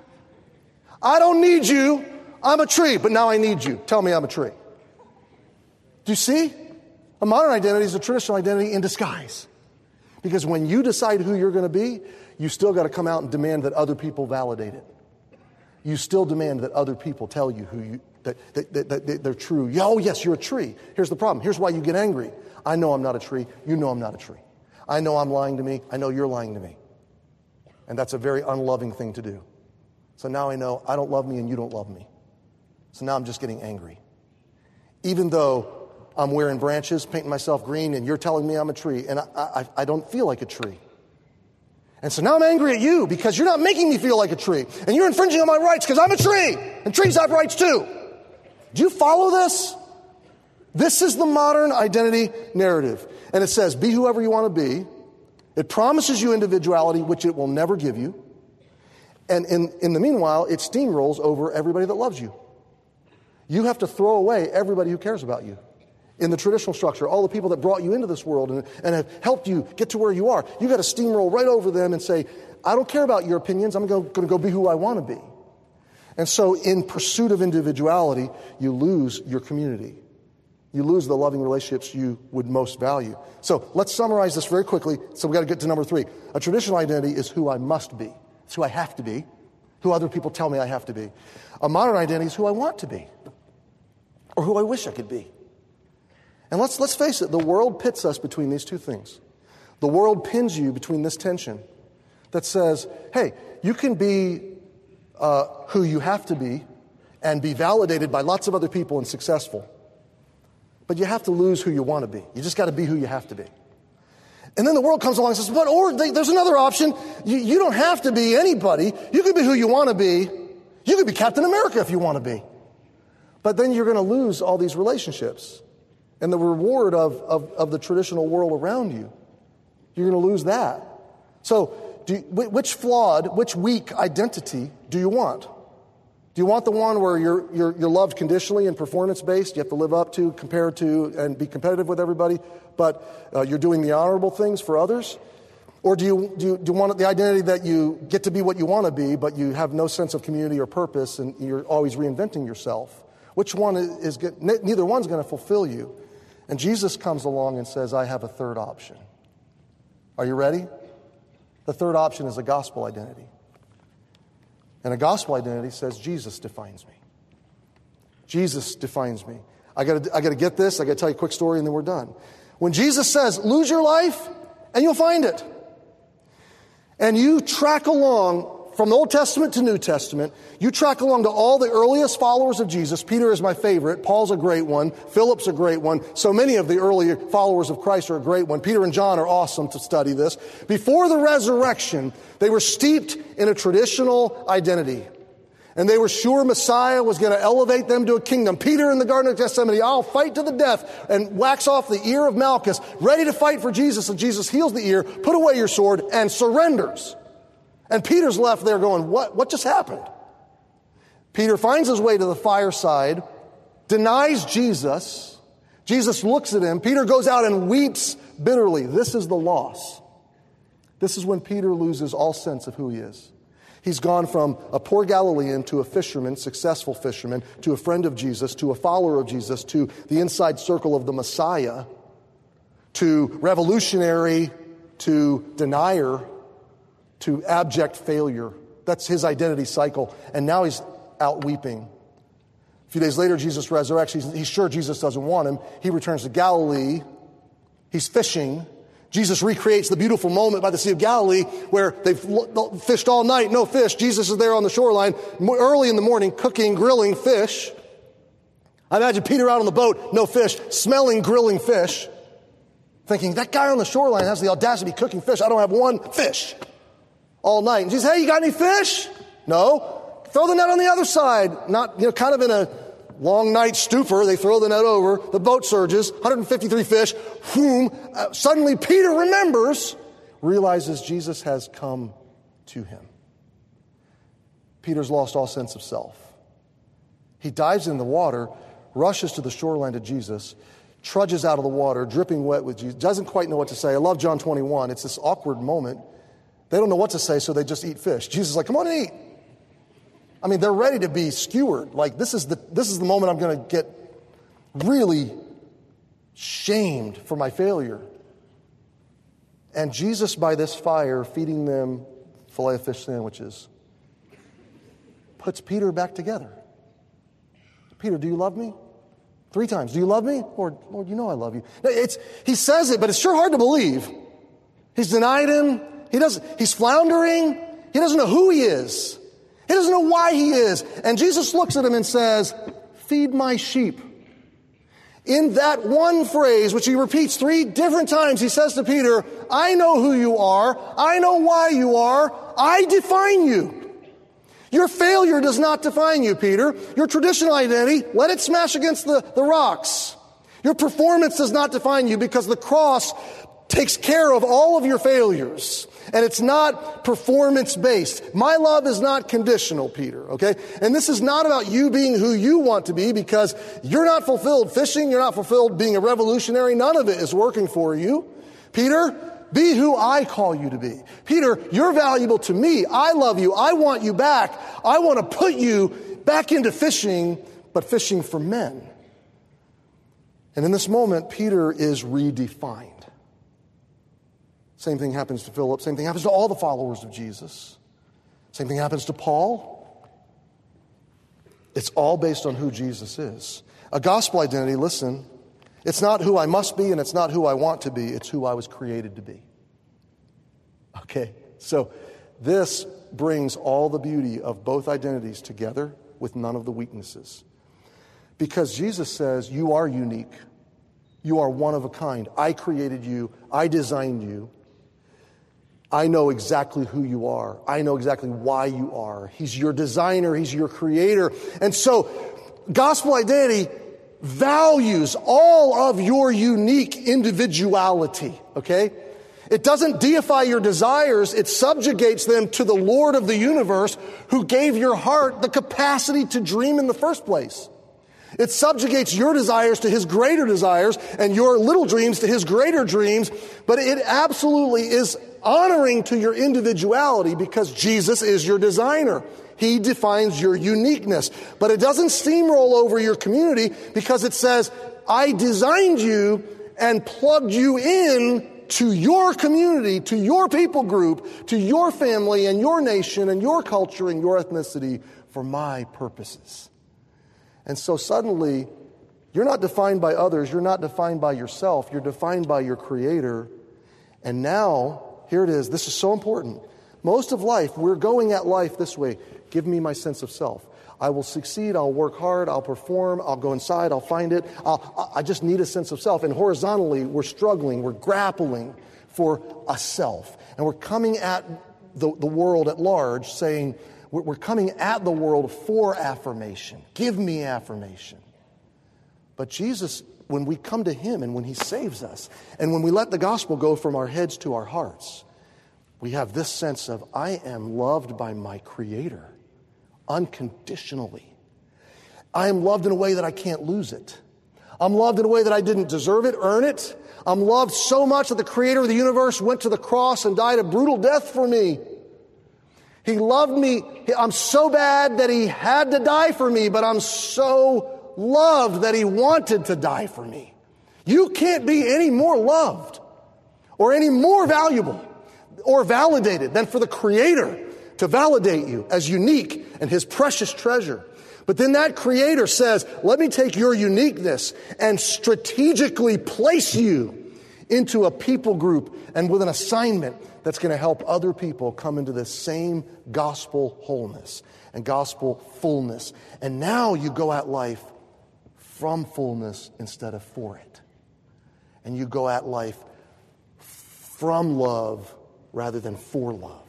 I don't need you. I'm a tree, but now I need you. Tell me I'm a tree. Do you see? A modern identity is a traditional identity in disguise. Because when you decide who you're going to be, you still got to come out and demand that other people validate it. You still demand that other people tell you that they're true. Oh, yes, you're a tree. Here's the problem. Here's why you get angry. I know I'm not a tree. You know I'm not a tree. I know I'm lying to me. I know you're lying to me. And that's a very unloving thing to do. So now I know I don't love me and you don't love me. So now I'm just getting angry. Even though I'm wearing branches, painting myself green, and you're telling me I'm a tree, and I don't feel like a tree. And so now I'm angry at you because you're not making me feel like a tree. And you're infringing on my rights because I'm a tree. And trees have rights too. Do you follow this? This is the modern identity narrative. And it says, be whoever you want to be. It promises you individuality, which it will never give you. And in the meanwhile, it steamrolls over everybody that loves you. You have to throw away everybody who cares about you. In the traditional structure, all the people that brought you into this world and have helped you get to where you are, you got to steamroll right over them and say, I don't care about your opinions. I'm going to go be who I want to be. And so in pursuit of individuality, you lose your community. You lose the loving relationships you would most value. So let's summarize this very quickly. So we've got to get to number 3. A traditional identity is who I must be. It's who I have to be. Who other people tell me I have to be. A modern identity is who I want to be. Or who I wish I could be. And let's face it, the world pits us between these two things. The world pins you between this tension that says, hey, you can be who you have to be and be validated by lots of other people and successful. But you have to lose who you want to be. You just got to be who you have to be. And then the world comes along and says, there's another option. You don't have to be anybody. You can be who you want to be. You could be Captain America if you want to be. But then you're going to lose all these relationships and the reward of the traditional world around you. You're going to lose that. So which weak identity do you want? Do you want the one where you're loved conditionally and performance-based? You have to live up to, compare to, and be competitive with everybody, but you're doing the honorable things for others? Or do you want the identity that you get to be what you want to be, but you have no sense of community or purpose, and you're always reinventing yourself? Which one is good? Neither one's going to fulfill you. And Jesus comes along and says, I have a third option. Are you ready? The third option is a gospel identity. And a gospel identity says Jesus defines me. Jesus defines me. I got to get this. I got to tell you a quick story and then we're done. When Jesus says, lose your life and you'll find it. And you track along from the Old Testament to New Testament, you track along to all the earliest followers of Jesus. Peter is my favorite. Paul's a great one. Philip's a great one. So many of the early followers of Christ are a great one. Peter and John are awesome to study this. Before the resurrection, they were steeped in a traditional identity. And they were sure Messiah was going to elevate them to a kingdom. Peter in the Garden of Gethsemane, I'll fight to the death, and wax off the ear of Malchus, ready to fight for Jesus. And Jesus heals the ear, put away your sword, and surrenders. And Peter's left there going, what just happened? Peter finds his way to the fireside, denies Jesus. Jesus looks at him. Peter goes out and weeps bitterly. This is the loss. This is when Peter loses all sense of who he is. He's gone from a poor Galilean to a fisherman, successful fisherman, to a friend of Jesus, to a follower of Jesus, to the inside circle of the Messiah, to revolutionary, to denier, to abject failure. That's his identity cycle. And now he's out weeping. A few days later, Jesus resurrects. He's sure Jesus doesn't want him. He returns to Galilee. He's fishing. Jesus recreates the beautiful moment by the Sea of Galilee where they've fished all night, no fish. Jesus is there on the shoreline early in the morning cooking, grilling fish. I imagine Peter out on the boat, no fish, smelling grilling fish, thinking, that guy on the shoreline has the audacity to be cooking fish. I don't have one fish. All night. And Jesus, hey, you got any fish? No. Throw the net on the other side. Not, kind of in a long night stupor. They throw the net over. The boat surges. 153 fish. Suddenly Peter remembers, realizes Jesus has come to him. Peter's lost all sense of self. He dives in the water, rushes to the shoreline to Jesus, trudges out of the water, dripping wet with Jesus, doesn't quite know what to say. I love John 21. It's this awkward moment. They don't know what to say, so they just eat fish. Jesus is like, come on and eat. I mean, they're ready to be skewered. Like, this is the moment I'm going to get really shamed for my failure. And Jesus, by this fire, feeding them filet of fish sandwiches, puts Peter back together. Peter, do you love me? 3 times. Do you love me? Lord, you know I love you. He says it, but it's sure hard to believe. He's denied him. He's floundering. He doesn't know who he is. He doesn't know why he is. And Jesus looks at him and says, feed my sheep. In that one phrase, which he repeats 3 different times, he says to Peter, I know who you are. I know why you are. I define you. Your failure does not define you, Peter. Your traditional identity, let it smash against the rocks. Your performance does not define you because the cross takes care of all of your failures. And it's not performance-based. My love is not conditional, Peter, okay? And this is not about you being who you want to be because you're not fulfilled fishing, you're not fulfilled being a revolutionary. None of it is working for you. Peter, be who I call you to be. Peter, you're valuable to me. I love you. I want you back. I want to put you back into fishing, but fishing for men. And in this moment, Peter is redefined. Same thing happens to Philip. Same thing happens to all the followers of Jesus. Same thing happens to Paul. It's all based on who Jesus is. A gospel identity, listen, it's not who I must be and it's not who I want to be. It's who I was created to be. Okay, so this brings all the beauty of both identities together with none of the weaknesses. Because Jesus says you are unique. You are one of a kind. I created you. I designed you. I know exactly who you are. I know exactly why you are. He's your designer. He's your creator. And so, gospel identity values all of your unique individuality, okay? It doesn't deify your desires. It subjugates them to the Lord of the universe who gave your heart the capacity to dream in the first place. It subjugates your desires to his greater desires and your little dreams to his greater dreams, but it absolutely is honoring to your individuality because Jesus is your designer. He defines your uniqueness, but it doesn't steamroll over your community because it says, I designed you and plugged you in to your community, to your people group, to your family and your nation and your culture and your ethnicity for my purposes. And so suddenly, you're not defined by others. You're not defined by yourself. You're defined by your Creator. And now, here it is. This is so important. Most of life, we're going at life this way. Give me my sense of self. I will succeed. I'll work hard. I'll perform. I'll go inside. I'll find it. I just need a sense of self. And horizontally, we're struggling. We're grappling for a self. And we're coming at the world at large saying, we're coming at the world for affirmation. Give me affirmation. But Jesus, when we come to him and when he saves us, and when we let the gospel go from our heads to our hearts, we have this sense of, I am loved by my Creator unconditionally. I am loved in a way that I can't lose it. I'm loved in a way that I didn't deserve it, earn it. I'm loved so much that the Creator of the universe went to the cross and died a brutal death for me. He loved me. I'm so bad that he had to die for me, but I'm so loved that he wanted to die for me. You can't be any more loved or any more valuable or validated than for the Creator to validate you as unique and his precious treasure. But then that Creator says, let me take your uniqueness and strategically place you into a people group and with an assignment that's going to help other people come into this same gospel wholeness and gospel fullness. And now you go at life from fullness instead of for it. And you go at life from love rather than for love.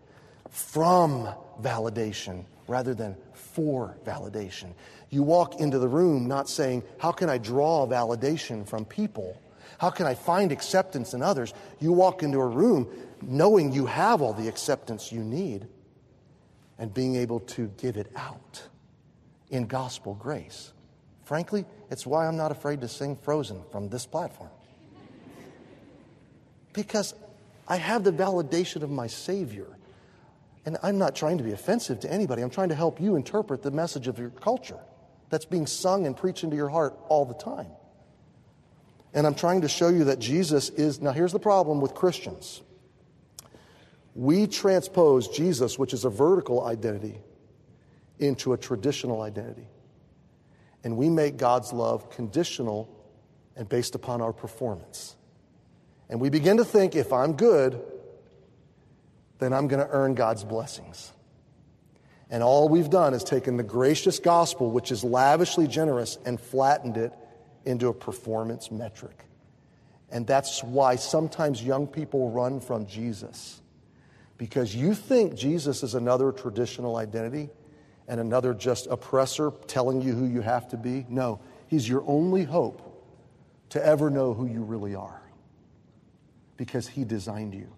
From validation rather than for validation. You walk into the room not saying, how can I draw validation from people? How can I find acceptance in others? You walk into a room knowing you have all the acceptance you need and being able to give it out in gospel grace. Frankly, it's why I'm not afraid to sing Frozen from this platform. Because I have the validation of my Savior. And I'm not trying to be offensive to anybody. I'm trying to help you interpret the message of your culture that's being sung and preached into your heart all the time. And I'm trying to show you that Jesus is... Now, here's the problem with Christians. We transpose Jesus, which is a vertical identity, into a traditional identity. And we make God's love conditional and based upon our performance. And we begin to think, if I'm good, then I'm going to earn God's blessings. And all we've done is taken the gracious gospel, which is lavishly generous, and flattened it into a performance metric. And that's why sometimes young people run from Jesus. Because you think Jesus is another traditional identity and another just oppressor telling you who you have to be. No, he's your only hope to ever know who you really are. Because he designed you.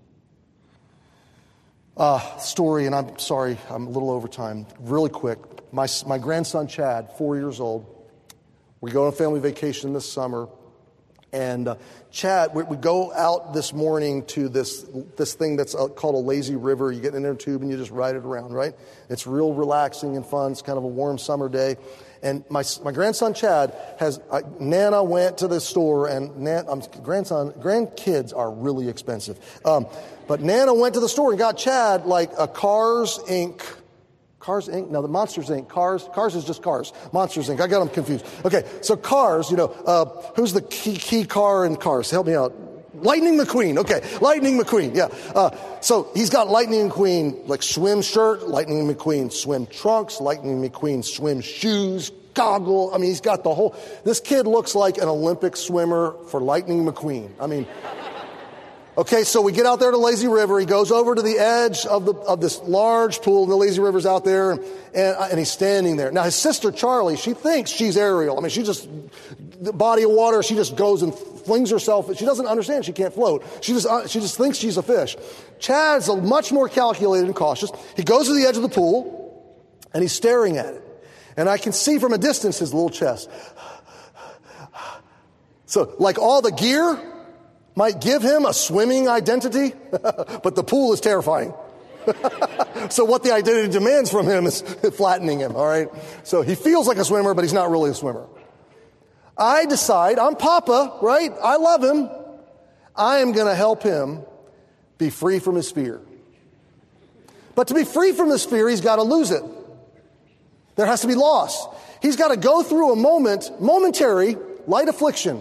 Story, and I'm sorry, I'm a little over time. Really quick. My grandson Chad, 4 years old. We go on a family vacation this summer. And Chad, we go out this morning to this thing that's called a lazy river. You get in a tube and you just ride it around, right? It's real relaxing and fun. It's kind of a warm summer day. And my grandson Chad Nana went to the store, and grandkids are really expensive. But Nana went to the store and got Chad like a Cars Inc. No, the Monsters Inc. Cars is just Cars. Monsters Inc. I got them confused. Okay, so Cars, who's the key car in Cars? Help me out. Lightning McQueen. Okay, Lightning McQueen. Yeah. So he's got Lightning McQueen like swim shirt, Lightning McQueen swim trunks, Lightning McQueen swim shoes, goggle. I mean, he's got this kid looks like an Olympic swimmer for Lightning McQueen. I mean, okay, so we get out there to Lazy River. He goes over to the edge of this large pool, and the Lazy River's out there, and he's standing there. Now, his sister, Charlie, she thinks she's Ariel. I mean, the body of water, she just goes and flings herself. She doesn't understand she can't float. She just thinks she's a fish. Chad's much more calculated and cautious. He goes to the edge of the pool, and he's staring at it. And I can see from a distance his little chest. So, like all the gear might give him a swimming identity, but the pool is terrifying. So what the identity demands from him is flattening him, all right? So he feels like a swimmer, but he's not really a swimmer. I decide, I'm Papa, right? I love him. I am going to help him be free from his fear. But to be free from his fear, he's got to lose it. There has to be loss. He's got to go through a momentary, light affliction.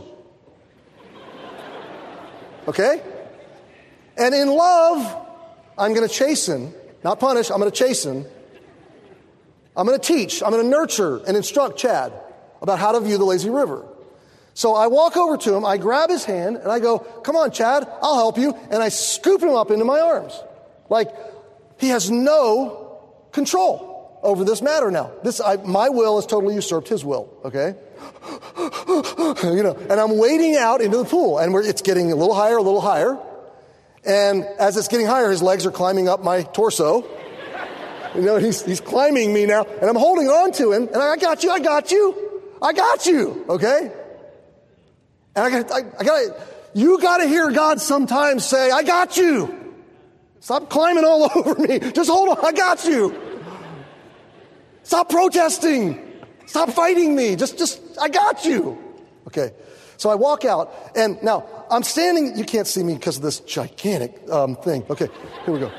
Okay? And in love, I'm going to chasten, not punish, I'm going to chasten. I'm going to teach, I'm going to nurture and instruct Chad about how to view the lazy river. So I walk over to him, I grab his hand, and I go, come on, Chad, I'll help you. And I scoop him up into my arms. Like, he has no control over this matter now. My will has totally usurped his will, okay? And I'm wading out into the pool, and it's getting a little higher. And as it's getting higher, his legs are climbing up my torso. He's climbing me now, and I'm holding on to him, and I got you, okay? And you gotta hear God sometimes say, I got you. Stop climbing all over me. Just hold on, I got you. Stop protesting. Stop fighting me. Just, I got you. Okay. So I walk out, and now I'm standing, you can't see me because of this gigantic thing. Okay, here we go.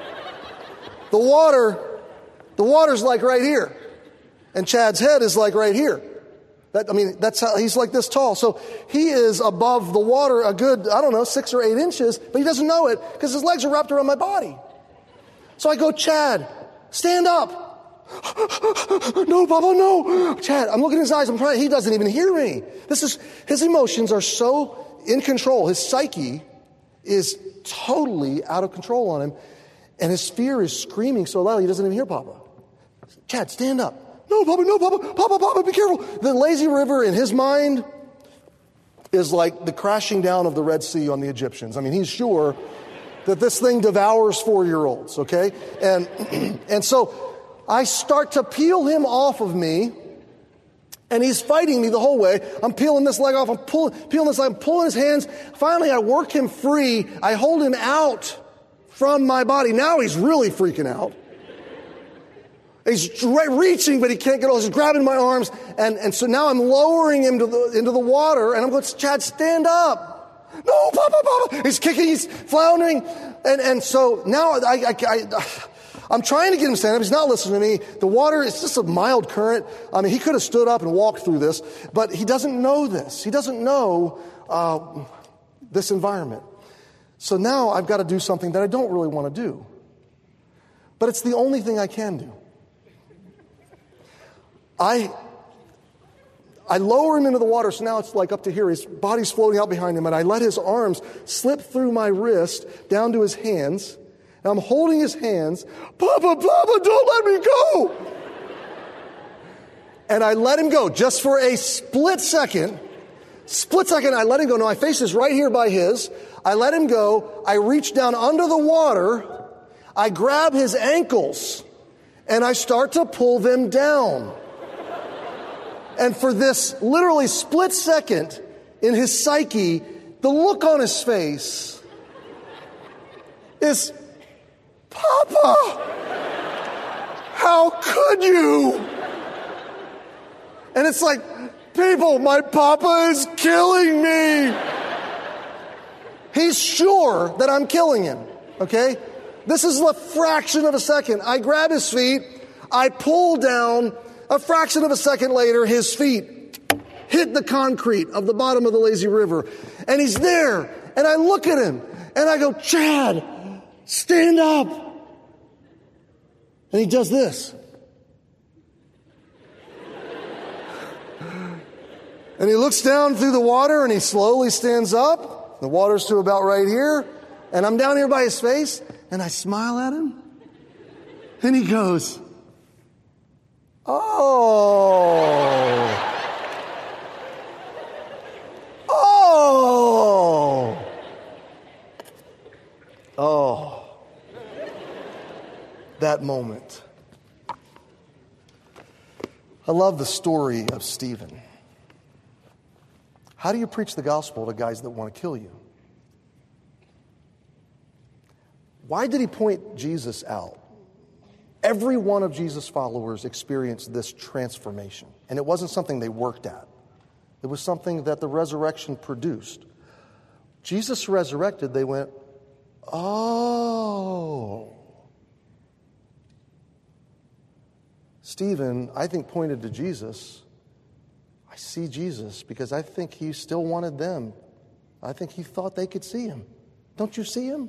The water's like right here. And Chad's head is like right here. That's how he's like this tall. So he is above the water a good, 6 or 8 inches, but he doesn't know it because his legs are wrapped around my body. So I go, Chad, stand up. No, Papa, no. Chad, I'm looking in his eyes. He doesn't even hear me. His emotions are so in control. His psyche is totally out of control on him. And his fear is screaming so loud he doesn't even hear Papa. Chad, stand up. No, Papa, be careful. The lazy river in his mind is like the crashing down of the Red Sea on the Egyptians. I mean, he's sure that this thing devours 4-year-olds, okay? And so I start to peel him off of me, and he's fighting me the whole way. I'm peeling this leg off, I'm peeling this leg, I'm pulling his hands. Finally, I work him free. I hold him out from my body. Now he's really freaking out. He's reaching, but he can't get over. He's grabbing my arms, and so now I'm lowering him into the water, and I'm going, Chad, stand up. No, Papa. He's kicking, he's floundering, and so now I'm trying to get him to stand up. He's not listening to me. The water is just a mild current. I mean, he could have stood up and walked through this, but he doesn't know this. He doesn't know this environment. So now I've got to do something that I don't really want to do, but it's the only thing I can do. I lower him into the water, so now it's like up to here. His body's floating out behind him, and I let his arms slip through my wrist down to his hands. And I'm holding his hands. Papa, don't let me go. And I let him go just for a split second. I let him go. Now my face is right here by his. I let him go. I reach down under the water. I grab his ankles, and I start to pull them down. And for this literally split second in his psyche, the look on his face is, Papa, how could you? And it's like, people, my Papa is killing me. He's sure that I'm killing him, okay? This is a fraction of a second. I grab his feet, I pull down. A fraction of a second later, his feet hit the concrete of the bottom of the lazy river. And he's there. And I look at him. And I go, Chad, stand up. And he does this. And he looks down through the water and he slowly stands up. The water's to about right here. And I'm down here by his face and I smile at him. And he goes, oh. Oh. Oh. That moment. I love the story of Stephen. How do you preach the gospel to guys that want to kill you? Why did he point Jesus out? Every one of Jesus' followers experienced this transformation. And it wasn't something they worked at. It was something that the resurrection produced. Jesus resurrected, they went, oh. Stephen, I think, pointed to Jesus. I see Jesus because I think he still wanted them. I think he thought they could see him. Don't you see him?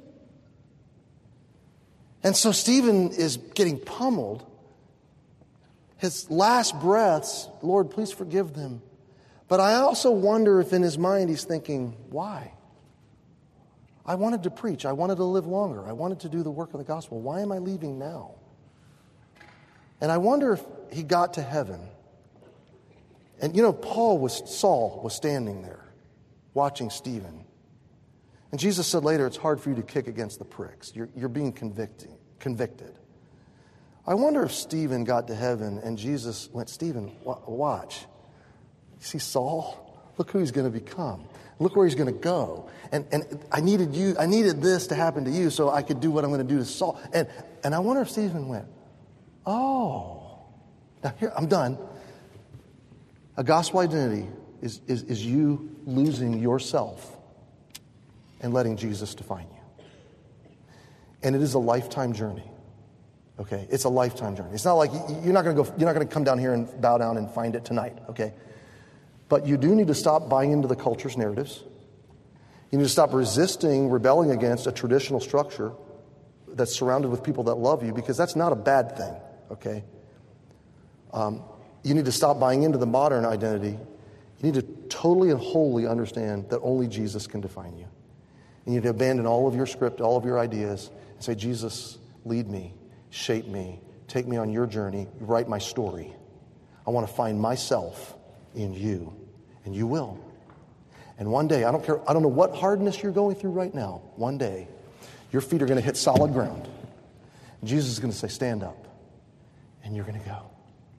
And so Stephen is getting pummeled. His last breaths, Lord, please forgive them. But I also wonder if in his mind he's thinking, why? I wanted to preach. I wanted to live longer. I wanted to do the work of the gospel. Why am I leaving now? And I wonder if he got to heaven. And Saul was standing there watching Stephen. And Jesus said later, it's hard for you to kick against the pricks. You're being convicted. I wonder if Stephen got to heaven and Jesus went, Stephen, watch. You see Saul? Look who he's going to become. Look where he's going to go. And I needed this to happen to you so I could do what I'm going to do to Saul. And I wonder if Stephen went, oh. Now here, I'm done. A gospel identity is you losing yourself and letting Jesus define you. And it is a lifetime journey. Okay? It's a lifetime journey. It's not like you're not going to come down here and bow down and find it tonight, okay? But you do need to stop buying into the culture's narratives. You need to stop rebelling against a traditional structure that's surrounded with people that love you, because that's not a bad thing, okay? You need to stop buying into the modern identity. You need to totally and wholly understand that only Jesus can define you. You need to abandon all of your script, all of your ideas, and say, Jesus, lead me, shape me, take me on your journey, write my story. I want to find myself in you, and you will. And one day, I don't know what hardness you're going through right now. One day, your feet are going to hit solid ground. And Jesus is going to say, stand up. And you're going to go,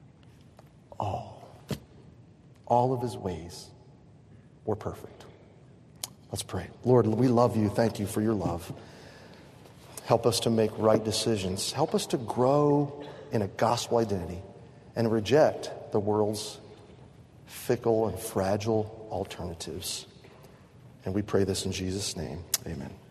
all of his ways were perfect. Let's pray. Lord, we love you. Thank you for your love. Help us to make right decisions. Help us to grow in a gospel identity and reject the world's fickle and fragile alternatives. And we pray this in Jesus' name. Amen.